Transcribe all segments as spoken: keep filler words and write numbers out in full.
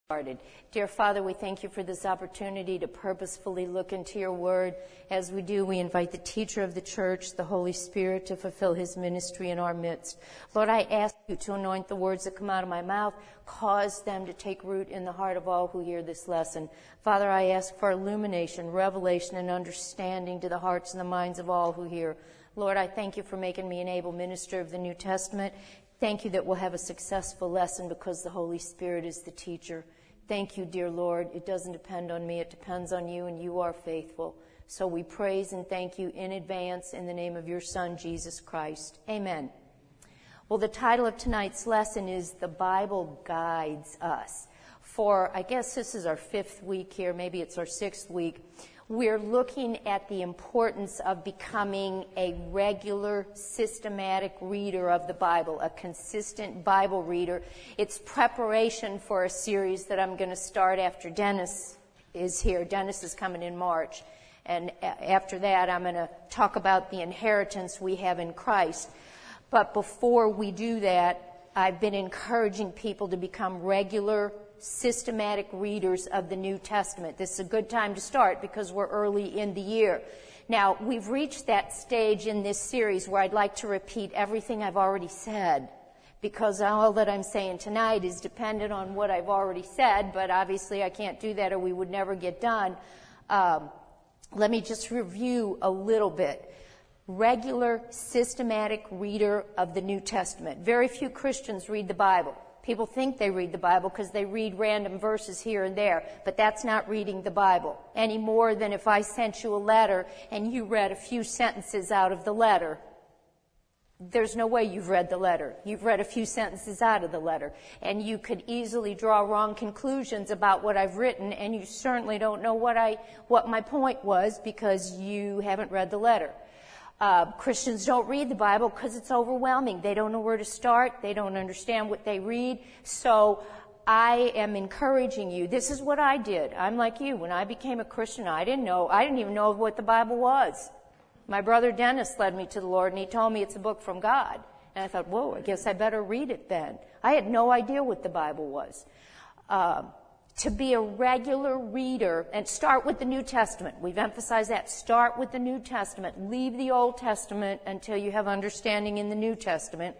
Started. Dear Father, we thank you for this opportunity to purposefully look into your word. As we do, we invite the teacher of the church, the Holy Spirit, to fulfill his ministry in our midst. Lord, I ask you to anoint the words that come out of my mouth, cause them to take root in the heart of all who hear this lesson. Father, I ask for illumination, revelation, and understanding to the hearts and the minds of all who hear. Lord, I thank you for making me an able minister of the New Testament. Thank you that we'll have a successful lesson because the Holy Spirit is the teacher. Thank you, dear Lord. It doesn't depend on me. It depends on you, and you are faithful. So we praise and thank you in advance in the name of your Son, Jesus Christ. Amen. Well, the title of tonight's lesson is The Bible Guides Us. For, I guess this is our fifth week here, maybe it's our sixth week, we're looking at the importance of becoming a regular, systematic reader of the Bible, a consistent Bible reader. It's preparation for a series that I'm going to start after Dennis is here. Dennis is coming in March. And after that, I'm going to talk about the inheritance we have in Christ. But before we do that, I've been encouraging people to become regular, systematic readers of the New Testament. This is a good time to start because we're early in the year. Now, we've reached that stage in this series where I'd like to repeat everything I've already said, because all that I'm saying tonight is dependent on what I've already said, but obviously I can't do that or we would never get done. Um, let me just review a little bit. Regular, systematic reader of the New Testament. Very few Christians read the Bible. People think they read the Bible because they read random verses here and there, but that's not reading the Bible any more than if I sent you a letter and you read a few sentences out of the letter. There's no way you've read the letter. You've read a few sentences out of the letter, and you could easily draw wrong conclusions about what I've written, and you certainly don't know what I what my point was because you haven't read the letter. Uh, Christians don't read the Bible because it's overwhelming. They don't know where to start. They don't understand what they read. So I am encouraging you. This is what I did. I'm like you. When I became a Christian, I didn't know. I didn't even know what the Bible was. My brother Dennis led me to the Lord, and he told me it's a book from God. And I thought, whoa, I guess I better read it then. I had no idea what the Bible was. Uh, To be a regular reader, and start with the New Testament. We've emphasized that. Start with the New Testament. Leave the Old Testament until you have understanding in the New Testament.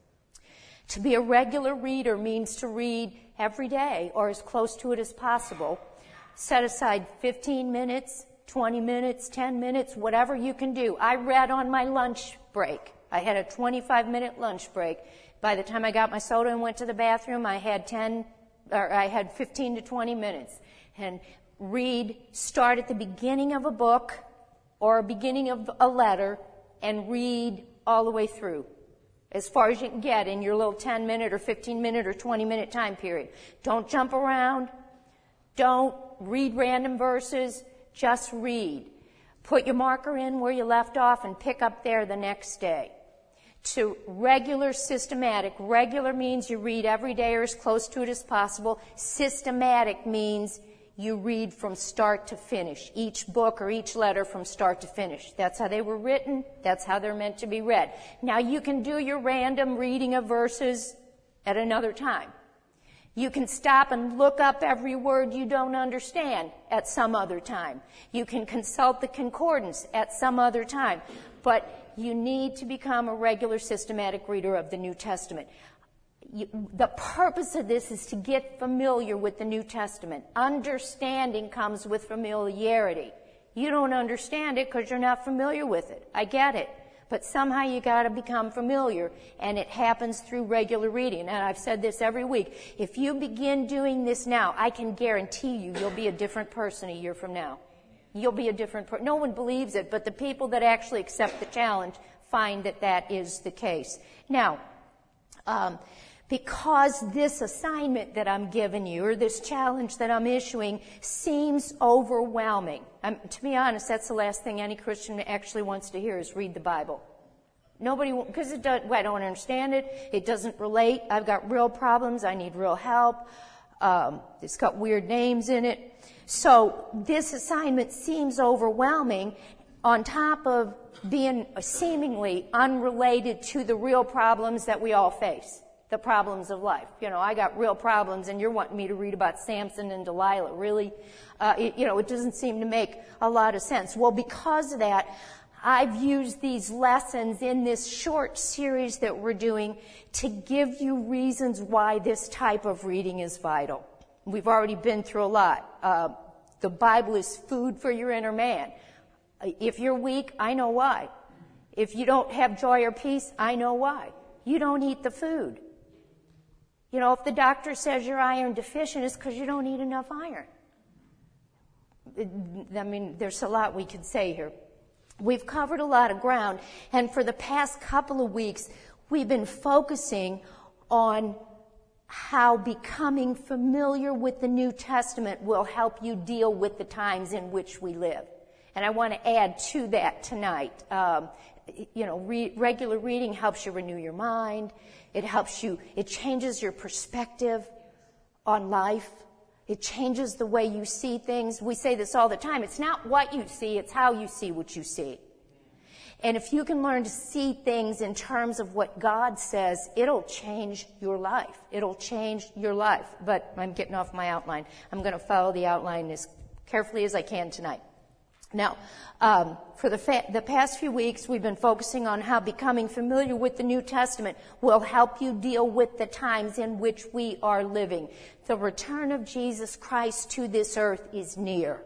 To be a regular reader means to read every day or as close to it as possible. Set aside fifteen minutes, twenty minutes, ten minutes, whatever you can do. I read on my lunch break. I had a twenty-five minute lunch break. By the time I got my soda and went to the bathroom, I had ten or I had fifteen to twenty minutes, and read, start at the beginning of a book or a beginning of a letter and read all the way through as far as you can get in your little ten minute or fifteen minute or twenty minute time period. Don't jump around. Don't read random verses. Just read. Put your marker in where you left off and pick up there the next day. To regular, systematic. Regular means you read every day or as close to it as possible. Systematic means you read from start to finish. Each book or each letter from start to finish. That's how they were written. That's how they're meant to be read. Now you can do your random reading of verses at another time. You can stop and look up every word you don't understand at some other time. You can consult the concordance at some other time. But you need to become a regular, systematic reader of the New Testament. You, the purpose of this is to get familiar with the New Testament. Understanding comes with familiarity. You don't understand it because you're not familiar with it. I get it. But somehow you got to become familiar, and it happens through regular reading. And I've said this every week. If you begin doing this now, I can guarantee you you'll be a different person a year from now. You'll be a different person. No one believes it, but the people that actually accept the challenge find that that is the case. Now, um, because this assignment that I'm giving you, or this challenge that I'm issuing, seems overwhelming. Um, to be honest, that's the last thing any Christian actually wants to hear is read the Bible. Nobody, because it does, well, I don't understand it. It doesn't relate. I've got real problems. I need real help. Um, it's got weird names in it. So this assignment seems overwhelming on top of being seemingly unrelated to the real problems that we all face. the problems of life. You know, I got real problems, and you're wanting me to read about Samson and Delilah. Really? Uh, it, you know, it doesn't seem to make a lot of sense. Well, because of that, I've used these lessons in this short series that we're doing to give you reasons why this type of reading is vital. We've already been through a lot. Uh, the Bible is food for your inner man. If you're weak, I know why. If you don't have joy or peace, I know why. You don't eat the food. You know, if the doctor says you're iron deficient, it's because you don't eat enough iron. I mean, there's a lot we could say here. We've covered a lot of ground, and for the past couple of weeks, we've been focusing on how becoming familiar with the New Testament will help you deal with the times in which we live. And I want to add to that tonight. Um, you know, re- regular reading helps you renew your mind. It helps you, it changes your perspective on life. It changes the way you see things. We say this all the time. It's not what you see, it's how you see what you see. And if you can learn to see things in terms of what God says, it'll change your life. It'll change your life. But I'm getting off my outline. I'm going to follow the outline as carefully as I can tonight. Now, um, for the, fa- the past few weeks, we've been focusing on how becoming familiar with the New Testament will help you deal with the times in which we are living. The return of Jesus Christ to this earth is near.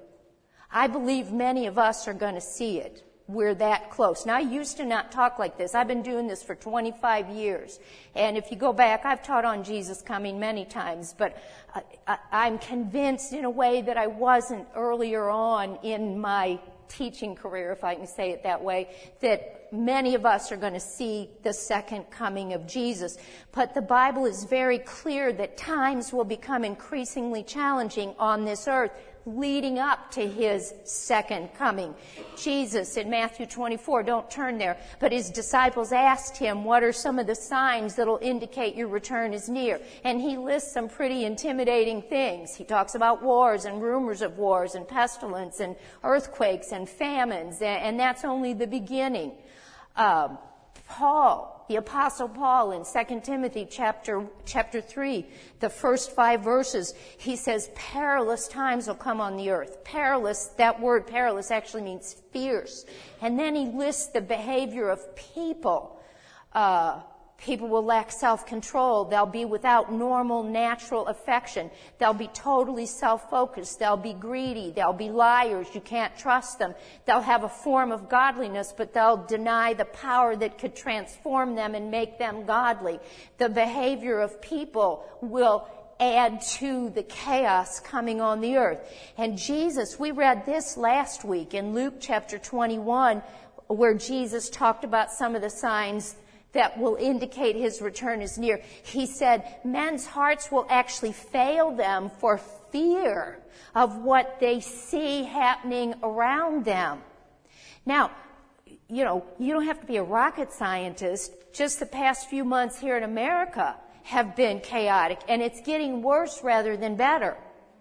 I believe many of us are going to see it. We're that close. Now, I used to not talk like this. I've been doing this for twenty-five years. And if you go back, I've taught on Jesus coming many times, but I, I, I'm convinced in a way that I wasn't earlier on in my teaching career, if I can say it that way, that many of us are going to see the second coming of Jesus. But the Bible is very clear that times will become increasingly challenging on this earth, leading up to his second coming. Jesus in Matthew twenty-four, don't turn there, but his disciples asked him, what are some of the signs that'll indicate your return is near? And he lists some pretty intimidating things. He talks about wars and rumors of wars and pestilence and earthquakes and famines, and that's only the beginning. Um, Paul, the Apostle Paul in Second Timothy chapter, chapter three, the first five verses, he says, perilous times will come on the earth. Perilous, that word perilous actually means fierce. And then he lists the behavior of people. Uh, people will lack self-control. They'll be without normal, natural affection. They'll be totally self-focused. They'll be greedy. They'll be liars. You can't trust them. They'll have a form of godliness, but they'll deny the power that could transform them and make them godly. The behavior of people will add to the chaos coming on the earth. And Jesus, we read this last week in Luke chapter twenty-one, where Jesus talked about some of the signs that will indicate his return is near. He said men's hearts will actually fail them for fear of what they see happening around them. Now, you know, you don't have to be a rocket scientist. Just the past few months here in America have been chaotic, and it's getting worse rather than better.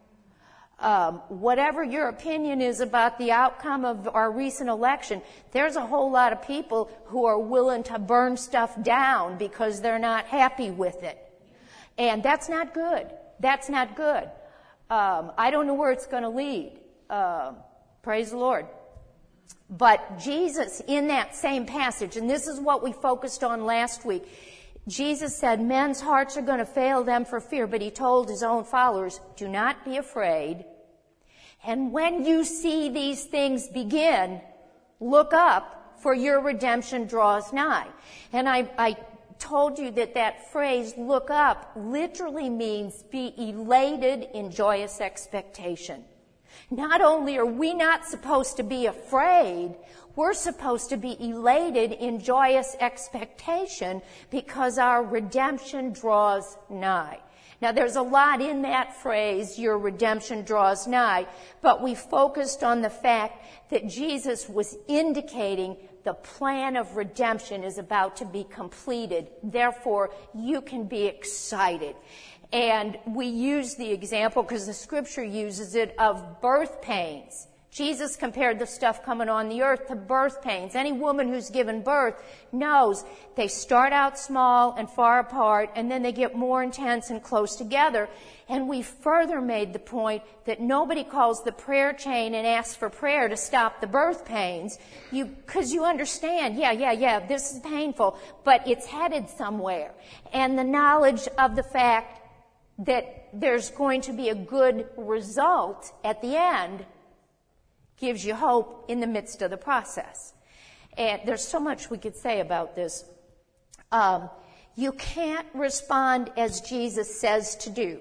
Um, whatever your opinion is about the outcome of our recent election, there's a whole lot of people who are willing to burn stuff down because they're not happy with it. And that's not good. That's not good. Um, I don't know where it's going to lead. Uh, praise the Lord. But Jesus, in that same passage, and this is what we focused on last week, Jesus said men's hearts are going to fail them for fear, but he told his own followers, do not be afraid. And when you see these things begin, look up, for your redemption draws nigh. And I, I told you that that phrase, look up, literally means be elated in joyous expectation. Not only are we not supposed to be afraid, we're supposed to be elated in joyous expectation because our redemption draws nigh. Now, there's a lot in that phrase, your redemption draws nigh, but we focused on the fact that Jesus was indicating the plan of redemption is about to be completed. Therefore, you can be excited. And we use the example, because the scripture uses it, of birth pains. Jesus compared the stuff coming on the earth to birth pains. Any woman who's given birth knows they start out small and far apart, and then they get more intense and close together. And we further made the point that nobody calls the prayer chain and asks for prayer to stop the birth pains. You, because you understand, yeah, yeah, yeah, this is painful, but it's headed somewhere. And the knowledge of the fact that there's going to be a good result at the end gives you hope in the midst of the process. And there's so much we could say about this. Um, you can't respond as Jesus says to do.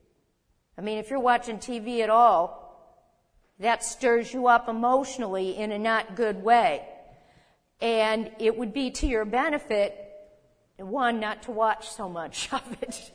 I mean, if you're watching T V at all, that stirs you up emotionally in a not good way. And it would be to your benefit, one, not to watch so much of it,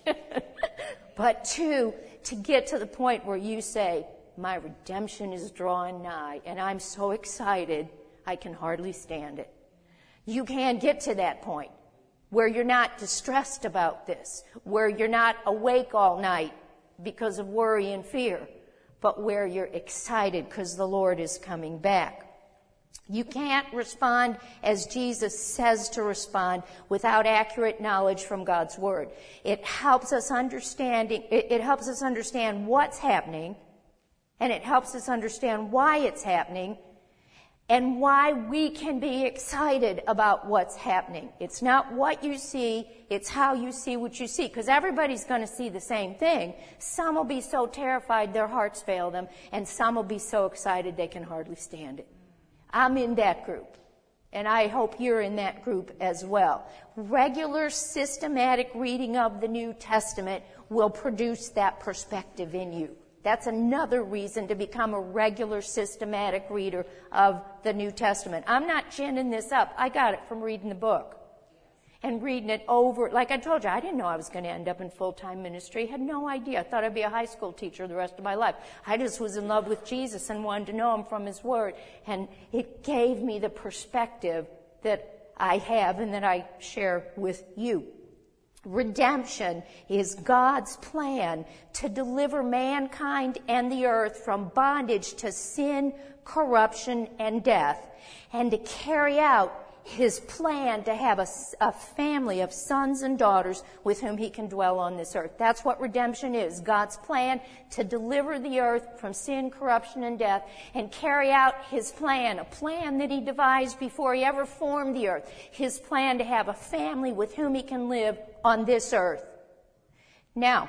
but two, to get to the point where you say, my redemption is drawing nigh, and I'm so excited I can hardly stand it. You can get to that point where you're not distressed about this, where you're not awake all night because of worry and fear, but where you're excited because the Lord is coming back. You can't respond as Jesus says to respond without accurate knowledge from God's Word. It helps us understanding, it, it helps us understand what's happening, and it helps us understand why it's happening and why we can be excited about what's happening. It's not what you see, it's how you see what you see. Because everybody's going to see the same thing. Some will be so terrified their hearts fail them, and some will be so excited they can hardly stand it. I'm in that group, and I hope you're in that group as well. Regular, systematic reading of the New Testament will produce that perspective in you. That's another reason to become a regular, systematic reader of the New Testament. I'm not ginning this up. I got it from reading the book and reading it over. Like I told you, I didn't know I was going to end up in full-time ministry. I had no idea. I thought I'd be a high school teacher the rest of my life. I just was in love with Jesus and wanted to know him from his word. And it gave me the perspective that I have and that I share with you. Redemption is God's plan to deliver mankind and the earth from bondage to sin, corruption, and death, and to carry out his plan to have a, a family of sons and daughters with whom he can dwell on this earth. That's what redemption is. God's plan to deliver the earth from sin, corruption, and death, and carry out his plan, a plan that he devised before he ever formed the earth. His plan to have a family with whom he can live on this earth. Now,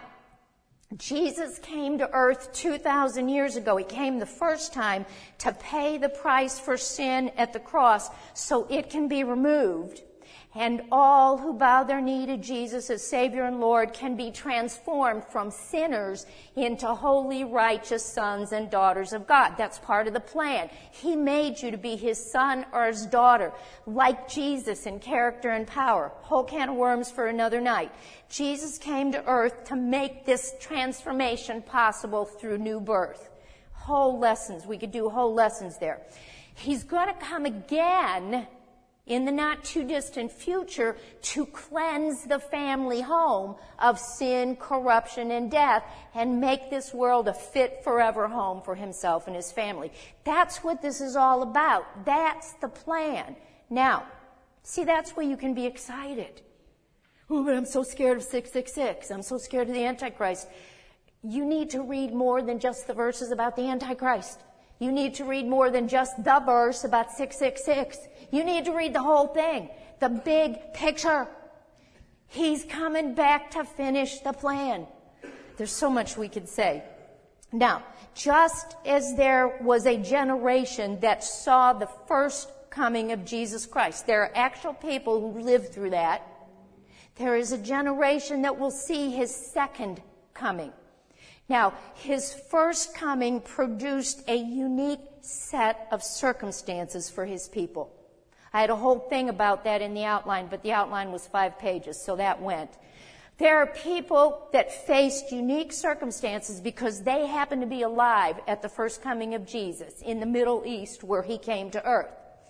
Jesus came to earth two thousand years ago. He came the first time to pay the price for sin at the cross so it can be removed. And all who bow their knee to Jesus as Savior and Lord can be transformed from sinners into holy, righteous sons and daughters of God. That's part of the plan. He made you to be his son or his daughter, like Jesus in character and power. Whole can of worms for another night. Jesus came to earth to make this transformation possible through new birth. Whole lessons. We could do whole lessons there. He's going to come again in the not-too-distant future to cleanse the family home of sin, corruption, and death and make this world a fit forever home for himself and his family. That's what this is all about. That's the plan. Now, see, that's where you can be excited. Oh, but I'm so scared of six six six. I'm so scared of the Antichrist. You need to read more than just the verses about the Antichrist. You need to read more than just the verse about six six six. You need to read the whole thing, the big picture. He's coming back to finish the plan. There's so much we could say. Now, just as there was a generation that saw the first coming of Jesus Christ, there are actual people who lived through that. There is a generation that will see his second coming. Now, his first coming produced a unique set of circumstances for his people. I had a whole thing about that in the outline, but the outline was five pages, so that went. There are people that faced unique circumstances because they happened to be alive at the first coming of Jesus in the Middle East where he came to earth.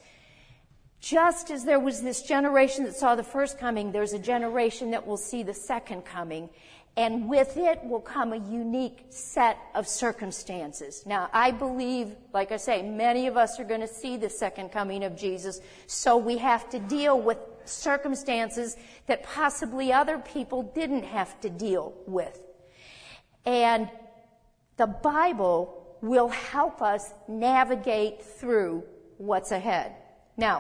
Just as there was this generation that saw the first coming, there's a generation that will see the second coming. And with it will come a unique set of circumstances. Now, I believe, like I say, many of us are going to see the second coming of Jesus, so we have to deal with circumstances that possibly other people didn't have to deal with. And the Bible will help us navigate through what's ahead. Now,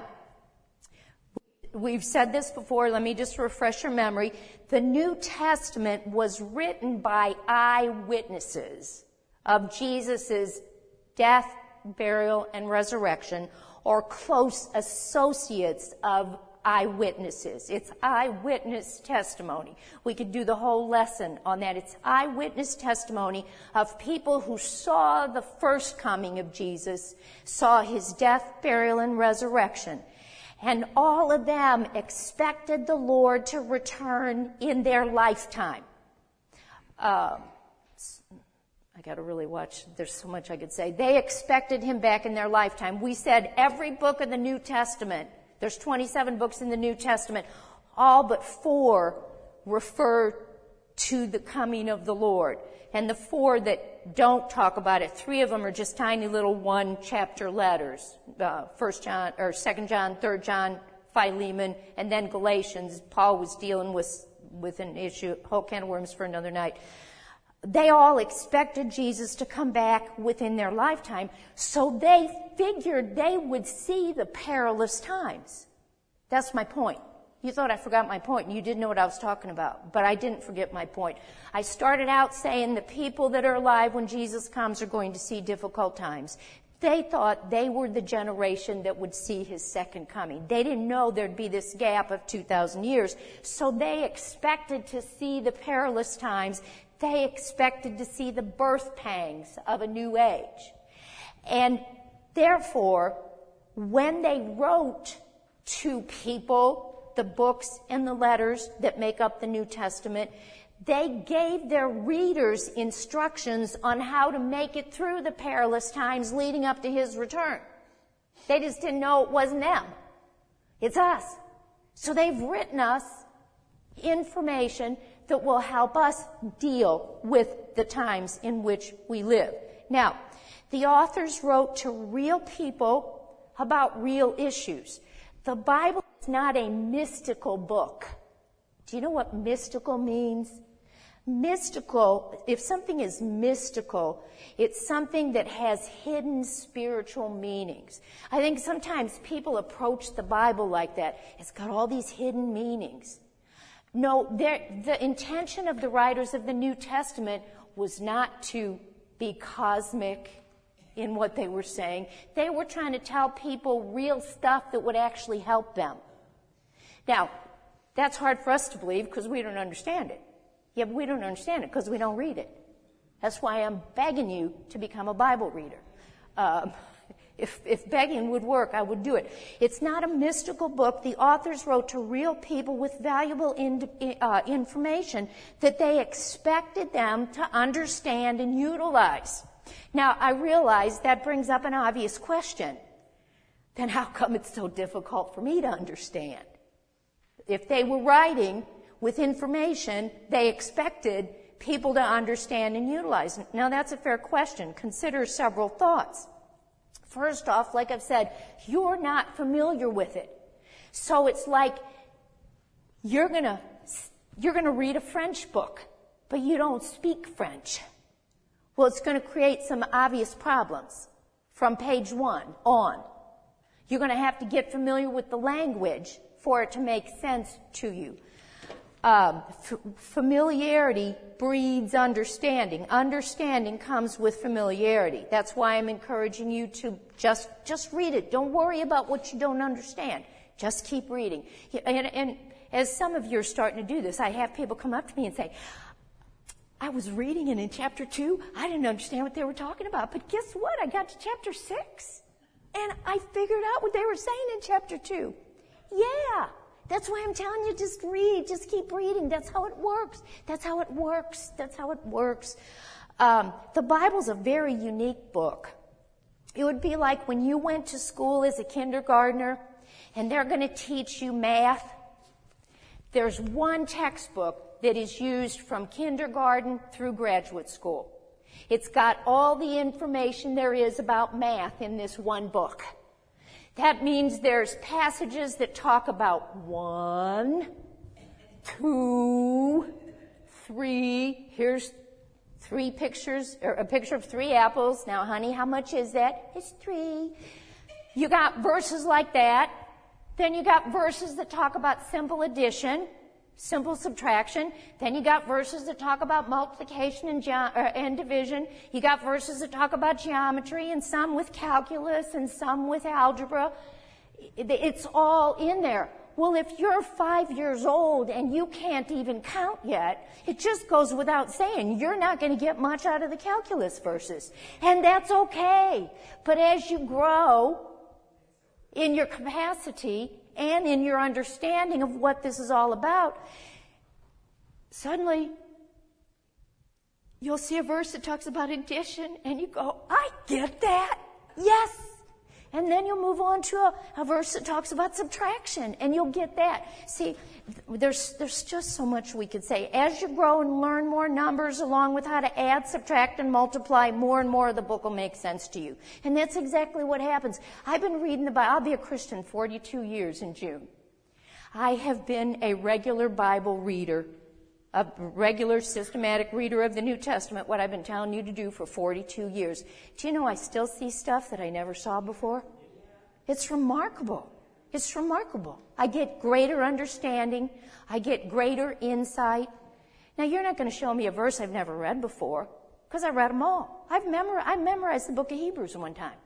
we've said this before. Let me just refresh your memory. The New Testament was written by eyewitnesses of Jesus' death, burial, and resurrection, or close associates of eyewitnesses. It's eyewitness testimony. We could do the whole lesson on that. It's eyewitness testimony of people who saw the first coming of Jesus, saw his death, burial, and resurrection. And all of them expected the Lord to return in their lifetime. Uh, I got to really watch. There's so much I could say. They expected him back in their lifetime. We said every book of the New Testament, there's twenty-seven books in the New Testament, all but four refer to the coming of the Lord. And the four that don't talk about it, three of them are just tiny little one-chapter letters. Uh, First John, or Second John, Third John, Philemon, and then Galatians. Paul was dealing with with an issue, whole can of worms for another night. They all expected Jesus to come back within their lifetime, so they figured they would see the perilous times. That's my point. You thought I forgot my point, and you didn't know what I was talking about, but I didn't forget my point. I started out saying the people that are alive when Jesus comes are going to see difficult times. They thought they were the generation that would see his second coming. They didn't know there'd be this gap of two thousand years, so they expected to see the perilous times. They expected to see the birth pangs of a new age. And therefore, when they wrote to people the books and the letters that make up the New Testament, they gave their readers instructions on how to make it through the perilous times leading up to his return. They just didn't know it wasn't them. It's us. So they've written us information that will help us deal with the times in which we live. Now, the authors wrote to real people about real issues. The Bible is not a mystical book. Do you know what mystical means? Mystical, if something is mystical, it's something that has hidden spiritual meanings. I think sometimes people approach the Bible like that. It's got all these hidden meanings. No, the intention of the writers of the New Testament was not to be cosmic in what they were saying. They were trying to tell people real stuff that would actually help them. Now, that's hard for us to believe because we don't understand it. Yeah, but we don't understand it because we don't read it. That's why I'm begging you to become a Bible reader. Um, if, if begging would work, I would do it. It's not a mystical book. The authors wrote to real people with valuable in, uh, information that they expected them to understand and utilize. Now, I realize that brings up an obvious question. Then how come it's so difficult for me to understand? If they were writing with information they expected people to understand and utilize. Now, that's a fair question. Consider several thoughts. First off, like I've said, you're not familiar with it. So it's like you're gonna, you're gonna read a French book, but you don't speak French. Well, it's going to create some obvious problems from page one on. You're going to have to get familiar with the language for it to make sense to you. Um, f- familiarity breeds understanding. Understanding comes with familiarity. That's why I'm encouraging you to just just read it. Don't worry about what you don't understand. Just keep reading. And, and as some of you are starting to do this, I have people come up to me and say, I was reading it in chapter two. I didn't understand what they were talking about. But guess what? I got to chapter six. And I figured out what they were saying in chapter two. Yeah. That's why I'm telling you, just read. Just keep reading. That's how it works. That's how it works. That's how it works. Um, the Bible's a very unique book. It would be like when you went to school as a kindergartner and they're going to teach you math. There's one textbook that is used from kindergarten through graduate school. It's got all the information there is about math in this one book. That means there's passages that talk about one, two, three. Here's three pictures, or a picture of three apples. Now, honey, how much is that? It's three. You got verses like that. Then you got verses that talk about simple addition, simple subtraction. Then you got verses that talk about multiplication and, ge- uh, and division. You got verses that talk about geometry, and some with calculus and some with algebra. It's all in there. Well, if you're five years old and you can't even count yet, it just goes without saying you're not going to get much out of the calculus verses. And that's okay. But as you grow in your capacity and in your understanding of what this is all about, suddenly you'll see a verse that talks about addition and you go, I get that. Yes. And then you'll move on to a, a verse that talks about subtraction, and you'll get that. See, there's there's just so much we could say. As you grow and learn more numbers along with how to add, subtract, and multiply, more and more of the book will make sense to you. And that's exactly what happens. I've been reading the Bible. I'll be a Christian forty-two years in June. I have been a regular Bible reader, a regular systematic reader of the New Testament, what I've been telling you to do for forty-two years. Do you know I still see stuff that I never saw before? It's remarkable. It's remarkable. I get greater understanding. I get greater insight. Now, you're not going to show me a verse I've never read before, because I read them all. I've memor- I memorized the book of Hebrews one time.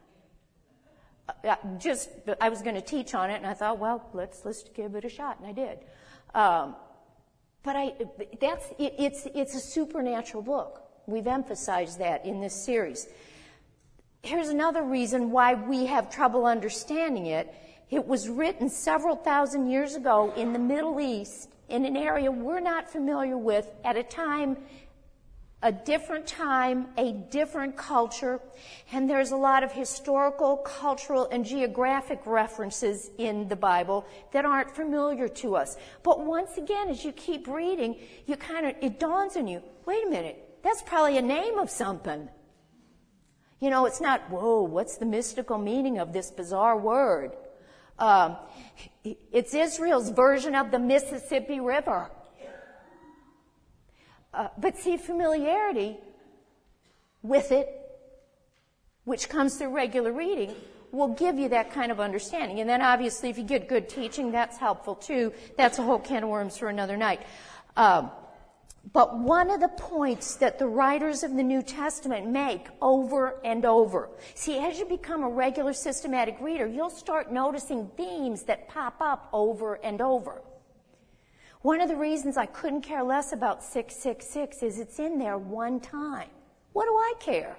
Uh, just, I was going to teach on it, and I thought, well, let's let's give it a shot, and I did. Um, But I, that's, it, it's, it's a supernatural book. We've emphasized that in this series. Here's another reason why we have trouble understanding it. It was written several thousand years ago in the Middle East, in an area we're not familiar with, at a time, a different time, a different culture, and there's a lot of historical, cultural, and geographic references in the Bible that aren't familiar to us. But once again, as you keep reading, you kind of, it dawns on you, wait a minute, that's probably a name of something. You know, it's not, whoa, what's the mystical meaning of this bizarre word? Um, it's Israel's version of the Mississippi River. Uh, but see, familiarity with it, which comes through regular reading, will give you that kind of understanding. And then obviously if you get good teaching, that's helpful too. That's a whole can of worms for another night. Um, but one of the points that the writers of the New Testament make over and over, see, as you become a regular systematic reader, you'll start noticing themes that pop up over and over. One of the reasons I couldn't care less about six six six is it's in there one time. What do I care?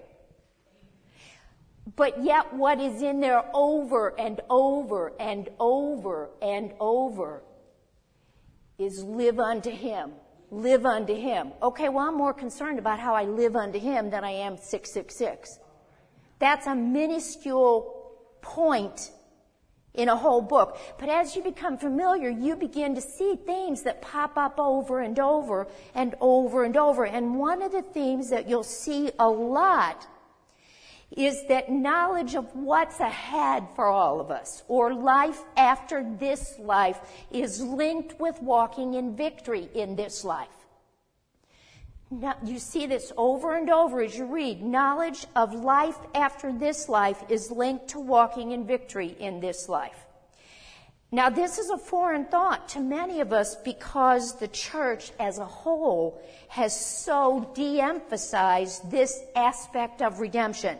But yet what is in there over and over and over and over is live unto him. Live unto him. Okay, well, I'm more concerned about how I live unto him than I am six six six. That's a minuscule point in a whole book. But as you become familiar, you begin to see themes that pop up over and over and over and over. And one of the themes that you'll see a lot is that knowledge of what's ahead for all of us, or life after this life, is linked with walking in victory in this life. Now, you see this over and over as you read. Knowledge of life after this life is linked to walking in victory in this life. Now, this is a foreign thought to many of us because the church as a whole has so de-emphasized this aspect of redemption.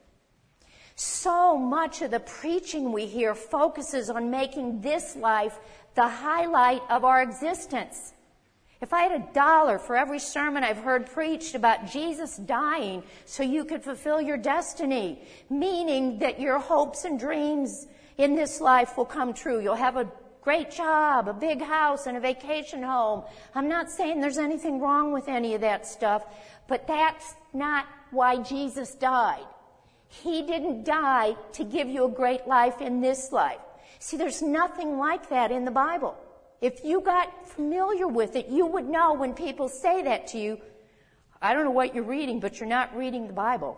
So much of the preaching we hear focuses on making this life the highlight of our existence. If I had a dollar for every sermon I've heard preached about Jesus dying so you could fulfill your destiny, meaning that your hopes and dreams in this life will come true. You'll have a great job, a big house, and a vacation home. I'm not saying there's anything wrong with any of that stuff, but that's not why Jesus died. He didn't die to give you a great life in this life. See, there's nothing like that in the Bible. If you got familiar with it, you would know when people say that to you, I don't know what you're reading, but you're not reading the Bible.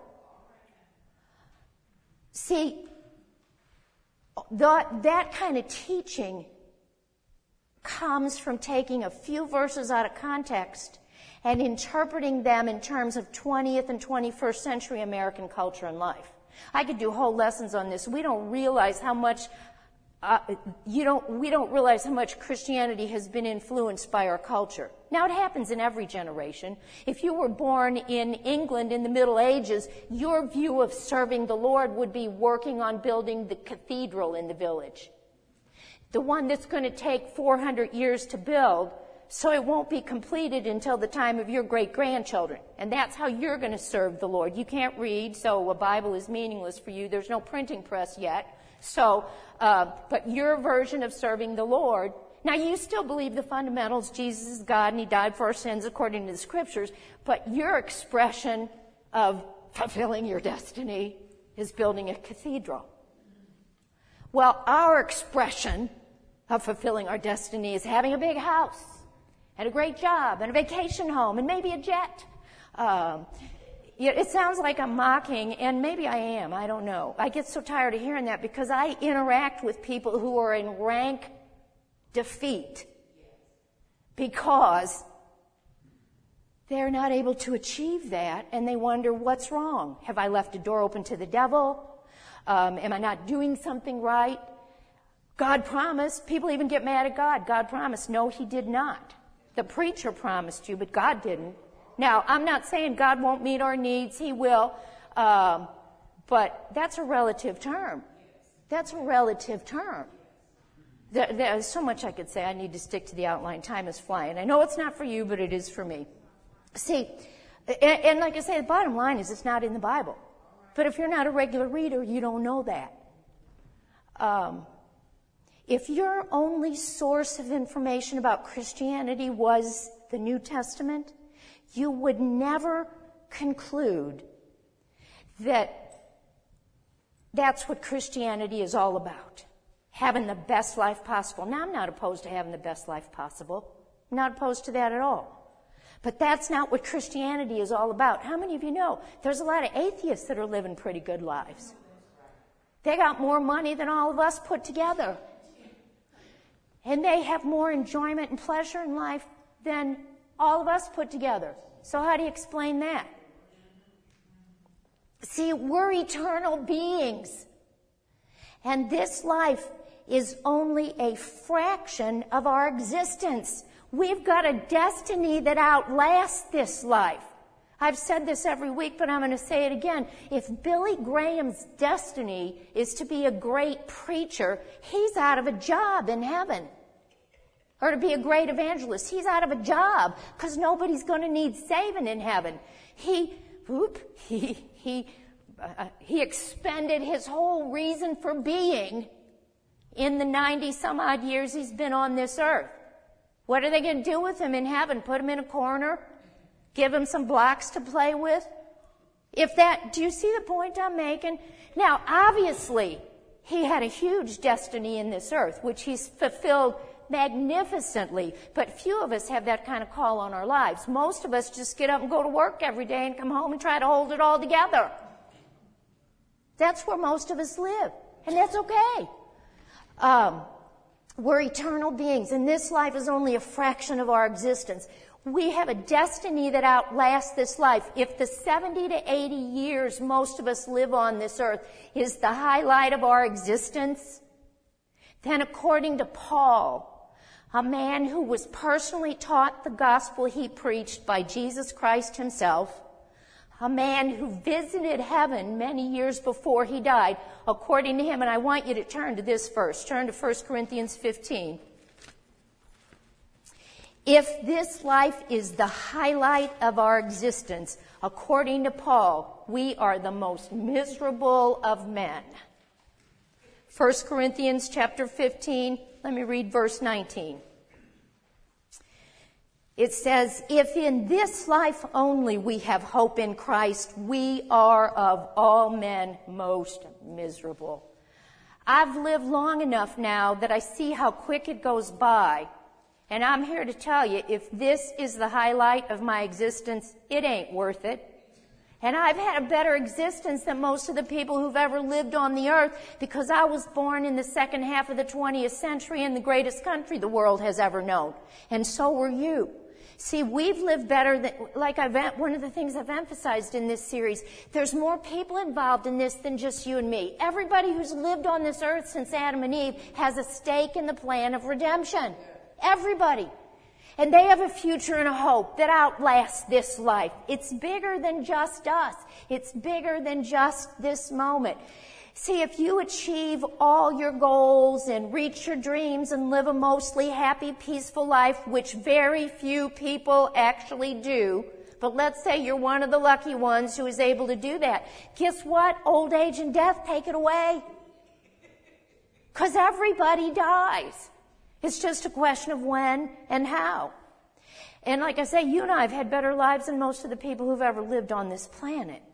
See, that, that kind of teaching comes from taking a few verses out of context and interpreting them in terms of twentieth and twenty-first century American culture and life. I could do whole lessons on this. We don't realize how much uh, you don't. We don't realize how much Christianity has been influenced by our culture. Now, it happens in every generation. If you were born in England in the Middle Ages, your view of serving the Lord would be working on building the cathedral in the village, the one that's going to take four hundred years to build, so it won't be completed until the time of your great-grandchildren. And that's how you're going to serve the Lord. You can't read, so a Bible is meaningless for you. There's no printing press yet. So, uh, but your version of serving the Lord, now you still believe the fundamentals, Jesus is God and He died for our sins according to the Scriptures, but your expression of fulfilling your destiny is building a cathedral. Well, our expression of fulfilling our destiny is having a big house and a great job and a vacation home and maybe a jet. Um, it sounds like I'm mocking, and maybe I am. I don't know. I get so tired of hearing that because I interact with people who are in rank defeat because they're not able to achieve that, and they wonder, what's wrong? Have I left a door open to the devil? Um, am I not doing something right? God promised. People even get mad at God. God promised. No, He did not. The preacher promised you, but God didn't. Now, I'm not saying God won't meet our needs. He will. Um, but that's a relative term. That's a relative term. There, there's so much I could say. I need to stick to the outline. Time is flying. I know it's not for you, but it is for me. See, and, and like I say, the bottom line is it's not in the Bible. But if you're not a regular reader, you don't know that. Um, if your only source of information about Christianity was the New Testament, you would never conclude that that's what Christianity is all about, having the best life possible. Now, I'm not opposed to having the best life possible. I'm not opposed to that at all. But that's not what Christianity is all about. How many of you know there's a lot of atheists that are living pretty good lives? They got more money than all of us put together. And they have more enjoyment and pleasure in life than all of us put together. So how do you explain that? See, we're eternal beings. And this life is only a fraction of our existence. We've got a destiny that outlasts this life. I've said this every week, but I'm going to say it again. If Billy Graham's destiny is to be a great preacher, he's out of a job in heaven. Or to be a great evangelist, he's out of a job because nobody's going to need saving in heaven. He, whoop, he, he, uh, he expended his whole reason for being in the ninety some odd years he's been on this earth. What are they going to do with him in heaven? Put him in a corner? Give him some blocks to play with? If that, do you see the point I'm making? Now, obviously, he had a huge destiny in this earth, which he's fulfilled magnificently, but few of us have that kind of call on our lives. Most of us just get up and go to work every day and come home and try to hold it all together. That's where most of us live, and that's okay. Um, we're eternal beings, and this life is only a fraction of our existence. We have a destiny that outlasts this life. If the seventy to eighty years most of us live on this earth is the highlight of our existence, then according to Paul, a man who was personally taught the gospel he preached by Jesus Christ himself, a man who visited heaven many years before he died, according to him, and I want you to turn to this verse. Turn to First Corinthians fifteen. If this life is the highlight of our existence, according to Paul, we are the most miserable of men. First Corinthians chapter fifteen, let me read verse nineteen. It says, if in this life only we have hope in Christ, we are of all men most miserable. I've lived long enough now that I see how quick it goes by And I'm here to tell you, if this is the highlight of my existence, it ain't worth it. And I've had a better existence than most of the people who've ever lived on the earth because I was born in the second half of the twentieth century in the greatest country the world has ever known. And so were you. See, we've lived better than, like I've, one of the things I've emphasized in this series, there's more people involved in this than just you and me. Everybody who's lived on this earth since Adam and Eve has a stake in the plan of redemption. Everybody. And they have a future and a hope that outlasts this life. It's bigger than just us. It's bigger than just this moment. See, if you achieve all your goals and reach your dreams and live a mostly happy, peaceful life, which very few people actually do, but let's say you're one of the lucky ones who is able to do that, guess what? Old age and death take it away. Because everybody dies. It's just a question of when and how. And like I say, you and I have had better lives than most of the people who've ever lived on this planet.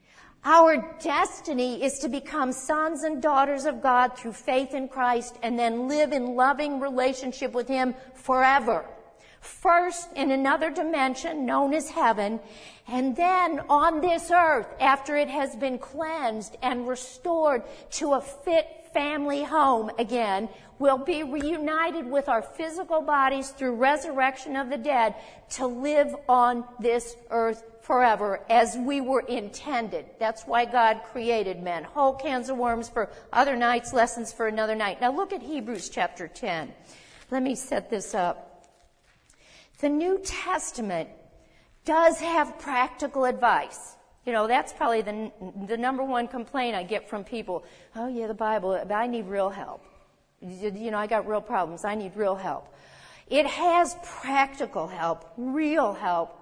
Our destiny is to become sons and daughters of God through faith in Christ and then live in loving relationship with Him forever. First in another dimension known as heaven, and then on this earth after it has been cleansed and restored to a fit family home again, we'll be reunited with our physical bodies through resurrection of the dead to live on this earth forever as we were intended. That's why God created men. Whole cans of worms for other nights, lessons for another night. Now look at Hebrews chapter ten. Let me set this up. The New Testament does have practical advice. You know, that's probably the, the number one complaint I get from people. Oh yeah, the Bible, but I need real help. You know, I got real problems. I need real help. It has practical help, real help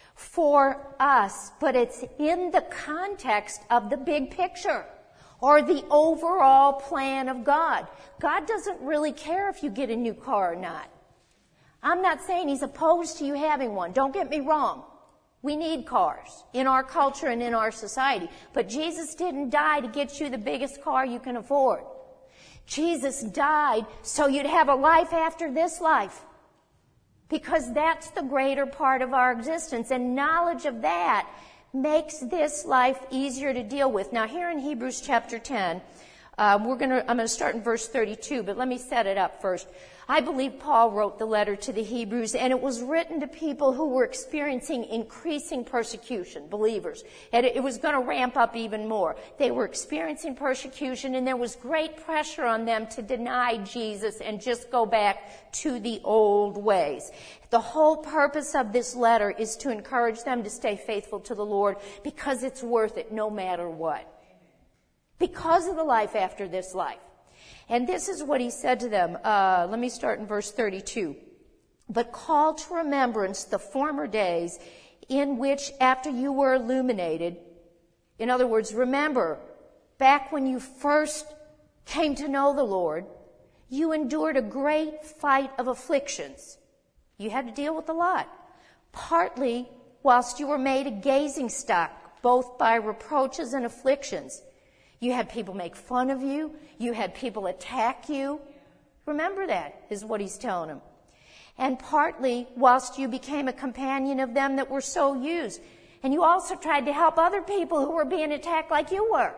for us, but it's in the context of the big picture or the overall plan of God. God doesn't really care if you get a new car or not. I'm not saying He's opposed to you having one. Don't get me wrong. We need cars in our culture and in our society. But Jesus didn't die to get you the biggest car you can afford. Jesus died so you'd have a life after this life. Because that's the greater part of our existence. And knowledge of that makes this life easier to deal with. Now here in Hebrews chapter ten, uh, we're gonna, I'm going to start in verse thirty-two, but let me set it up first. I believe Paul wrote the letter to the Hebrews, and it was written to people who were experiencing increasing persecution, believers. And it was going to ramp up even more. They were experiencing persecution, and there was great pressure on them to deny Jesus and just go back to the old ways. The whole purpose of this letter is to encourage them to stay faithful to the Lord because it's worth it no matter what. Because of the life after this life. And this is what he said to them. Uh, let me start in verse thirty-two. But call to remembrance the former days in which after you were illuminated, in other words, remember, back when you first came to know the Lord, you endured a great fight of afflictions. You had to deal with a lot. Partly whilst you were made a gazing stock, both by reproaches and afflictions. You had people make fun of you. You had people attack you. Remember that, is what he's telling them. And partly whilst you became a companion of them that were so used. And you also tried to help other people who were being attacked like you were.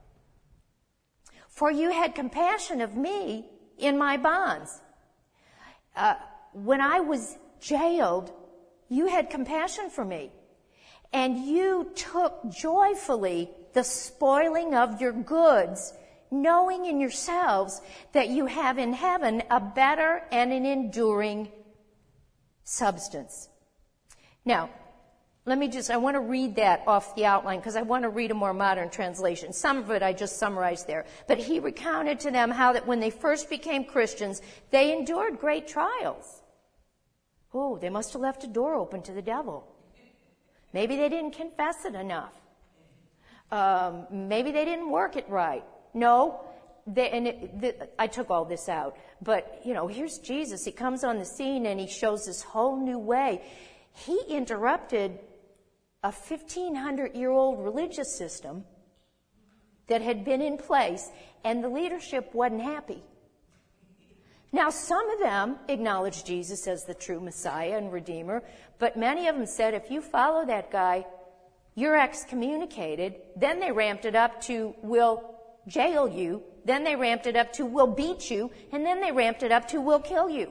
For you had compassion of me in my bonds. Uh, when I was jailed, you had compassion for me. And you took joyfully the spoiling of your goods, knowing in yourselves that you have in heaven a better and an enduring substance. Now, let me just, I want to read that off the outline because I want to read a more modern translation. Some of it I just summarized there. But he recounted to them how that when they first became Christians, they endured great trials. Oh, they must have left a door open to the devil. Maybe they didn't confess it enough. Um, maybe they didn't work it right. No, they, and it, the, I took all this out. But, you know, here's Jesus. He comes on the scene and he shows this whole new way. He interrupted a fifteen hundred year old religious system that had been in place, and the leadership wasn't happy. Now, some of them acknowledged Jesus as the true Messiah and Redeemer, but many of them said, if you follow that guy, you're excommunicated. Then they ramped it up to, we'll jail you. Then they ramped it up to, we'll beat you. And then they ramped it up to, we'll kill you.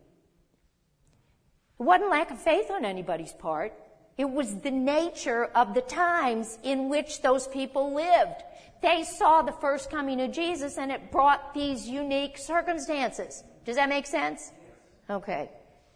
It wasn't lack of faith on anybody's part. It was the nature of the times in which those people lived. They saw the first coming of Jesus, and it brought these unique circumstances. Does that make sense? Okay.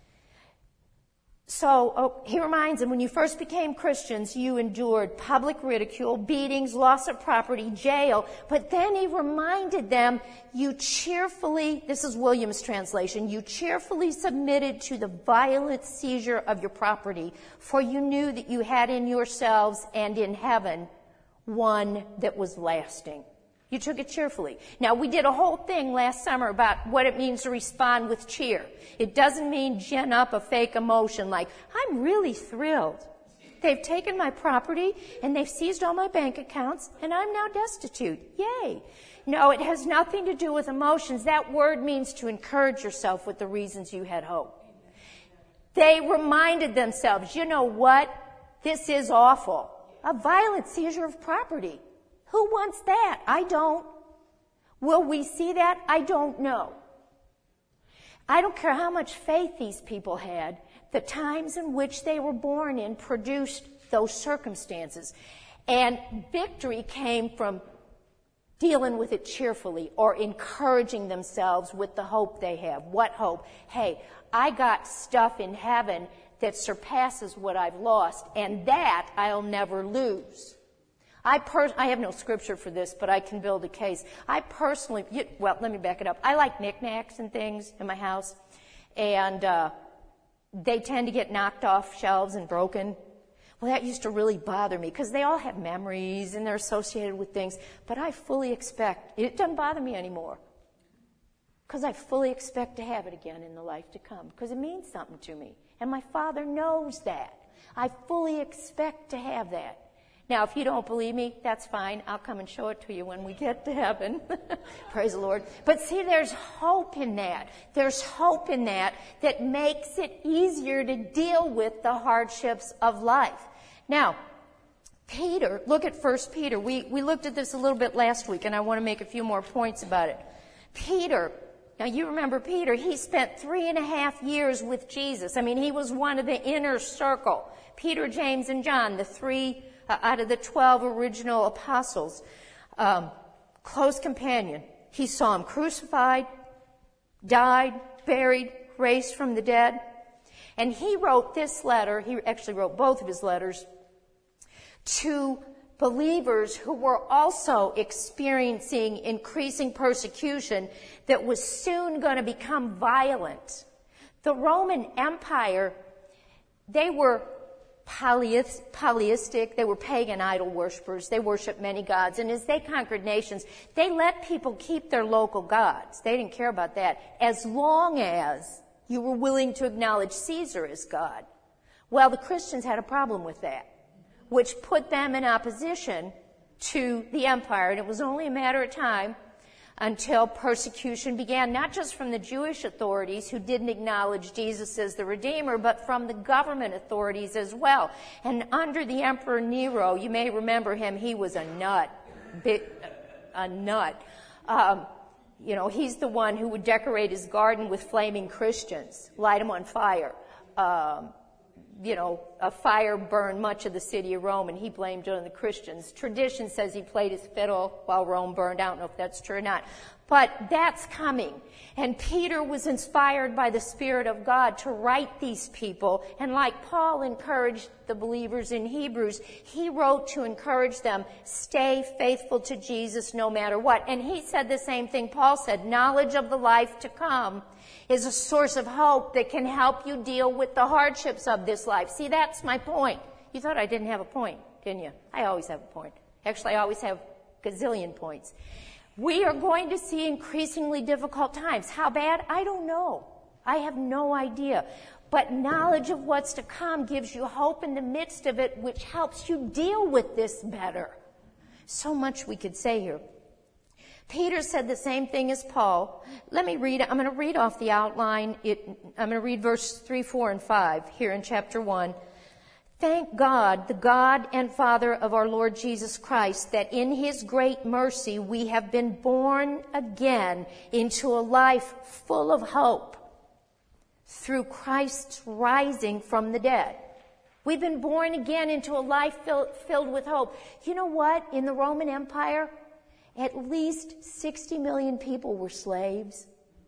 So oh, he reminds them, when you first became Christians, you endured public ridicule, beatings, loss of property, jail. But then he reminded them, you cheerfully, this is William's translation, you cheerfully submitted to the violent seizure of your property, for you knew that you had in yourselves and in heaven one that was lasting. You took it cheerfully. Now, we did a whole thing last summer about what it means to respond with cheer. It doesn't mean gin up a fake emotion like, I'm really thrilled. They've taken my property and they've seized all my bank accounts and I'm now destitute. Yay. No, it has nothing to do with emotions. That word means to encourage yourself with the reasons you had hope. They reminded themselves, you know what? This is awful. A violent seizure of property. Who wants that? I don't. Will we see that? I don't know. I don't care how much faith these people had. The times in which they were born in produced those circumstances. And victory came from dealing with it cheerfully or encouraging themselves with the hope they have. What hope? Hey, I got stuff in heaven that surpasses what I've lost, and that I'll never lose. I per- I have no scripture for this, but I can build a case. I personally, you, well, let me back it up. I like knickknacks and things in my house, and uh, they tend to get knocked off shelves and broken. Well, that used to really bother me because they all have memories and they're associated with things, but I fully expect, it doesn't bother me anymore because I fully expect to have it again in the life to come because it means something to me, and my Father knows that. I fully expect to have that. Now, if you don't believe me, that's fine. I'll come and show it to you when we get to heaven. Praise the Lord. But see, there's hope in that. There's hope in that that makes it easier to deal with the hardships of life. Now, Peter, look at First Peter. We, we looked at this a little bit last week, and I want to make a few more points about it. Peter, now you remember Peter, he spent three and a half years with Jesus. I mean, he was one of the inner circle. Peter, James, and John, the three Uh, out of the twelve original apostles, um, close companion. He saw him crucified, died, buried, raised from the dead. And he wrote this letter, he actually wrote both of his letters, to believers who were also experiencing increasing persecution that was soon going to become violent. The Roman Empire, they were polytheistic, they were pagan idol worshippers, they worshiped many gods, and as they conquered nations, they let people keep their local gods. They didn't care about that, as long as you were willing to acknowledge Caesar as God. Well, the Christians had a problem with that, which put them in opposition to the empire, and it was only a matter of time until persecution began, not just from the Jewish authorities who didn't acknowledge Jesus as the Redeemer, but from the government authorities as well. And under the Emperor Nero, you may remember him, he was a nut, big, a nut. Um, you know, he's the one who would decorate his garden with flaming Christians, light them on fire. Um, you know, a fire burned much of the city of Rome, and he blamed it on the Christians. Tradition says he played his fiddle while Rome burned. I don't know if that's true or not. But that's coming. And Peter was inspired by the Spirit of God to write these people. And like Paul encouraged the believers in Hebrews, he wrote to encourage them, stay faithful to Jesus no matter what. And he said the same thing Paul said, knowledge of the life to come is a source of hope that can help you deal with the hardships of this life. See, that's my point. You thought I didn't have a point, didn't you? I always have a point. Actually, I always have a gazillion points. We are going to see increasingly difficult times. How bad? I don't know. I have no idea. But knowledge of what's to come gives you hope in the midst of it, which helps you deal with this better. So much we could say here. Peter said the same thing as Paul. Let me read, I'm going to read off the outline. It, I'm going to read verse three, four, and five here in chapter one. Thank God, the God and Father of our Lord Jesus Christ, that in His great mercy we have been born again into a life full of hope through Christ's rising from the dead. We've been born again into a life filled, filled with hope. You know what? In the Roman Empire, at least sixty million people were slaves.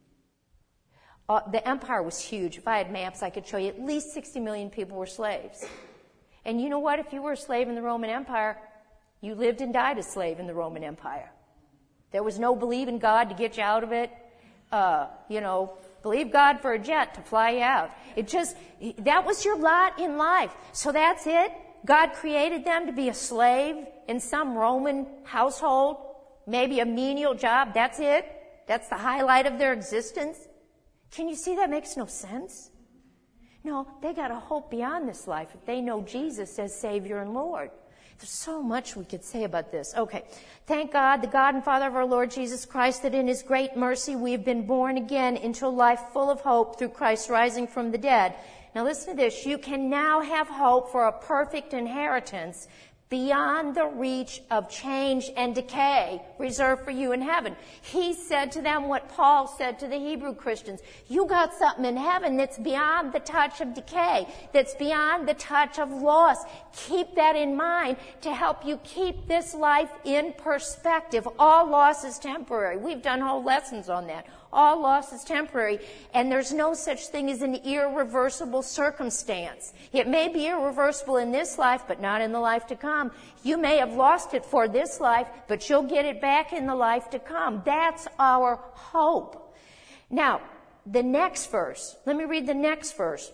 Uh, the empire was huge. If I had maps, I could show you at least sixty million people were slaves. And you know what? If you were a slave in the Roman Empire, you lived and died a slave in the Roman Empire. There was no believe in God to get you out of it. Uh, you know, believe God for a jet to fly you out. It just, that was your lot in life. So that's it. God created them to be a slave in some Roman household, maybe a menial job. That's it. That's the highlight of their existence. Can you see that makes no sense? No, they got a hope beyond this life if they know Jesus as Savior and Lord. There's so much we could say about this. Okay. Thank God, the God and Father of our Lord Jesus Christ, that in His great mercy we have been born again into a life full of hope through Christ rising from the dead. Now listen to this. You can now have hope for a perfect inheritance beyond the reach of change and decay reserved for you in heaven. He said to them what Paul said to the Hebrew Christians. You got something in heaven that's beyond the touch of decay, that's beyond the touch of loss. Keep that in mind to help you keep this life in perspective. All loss is temporary. We've done whole lessons on that. All loss is temporary, and there's no such thing as an irreversible circumstance. It may be irreversible in this life, but not in the life to come. You may have lost it for this life, but you'll get it back in the life to come. That's our hope. Now, the next verse, let me read the next verse.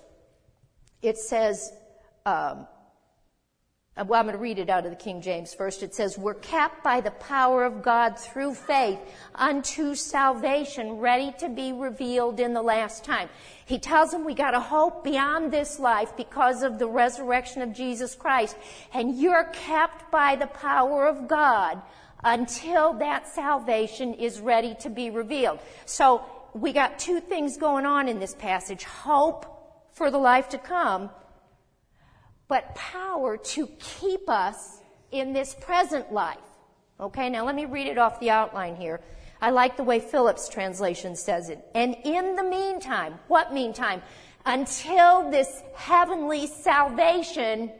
It says, um, well, I'm going to read it out of the King James first. It says, we're kept by the power of God through faith unto salvation, ready to be revealed in the last time. He tells them we got a hope beyond this life because of the resurrection of Jesus Christ. And you're kept by the power of God until that salvation is ready to be revealed. So we got two things going on in this passage. Hope for the life to come, but power to keep us in this present life. Okay, now let me read it off the outline here. I like the way Phillips' translation says it. And in the meantime, what meantime? Until this heavenly salvation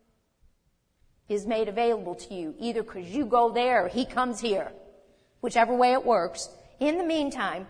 is made available to you, either because you go there or He comes here, whichever way it works. In the meantime,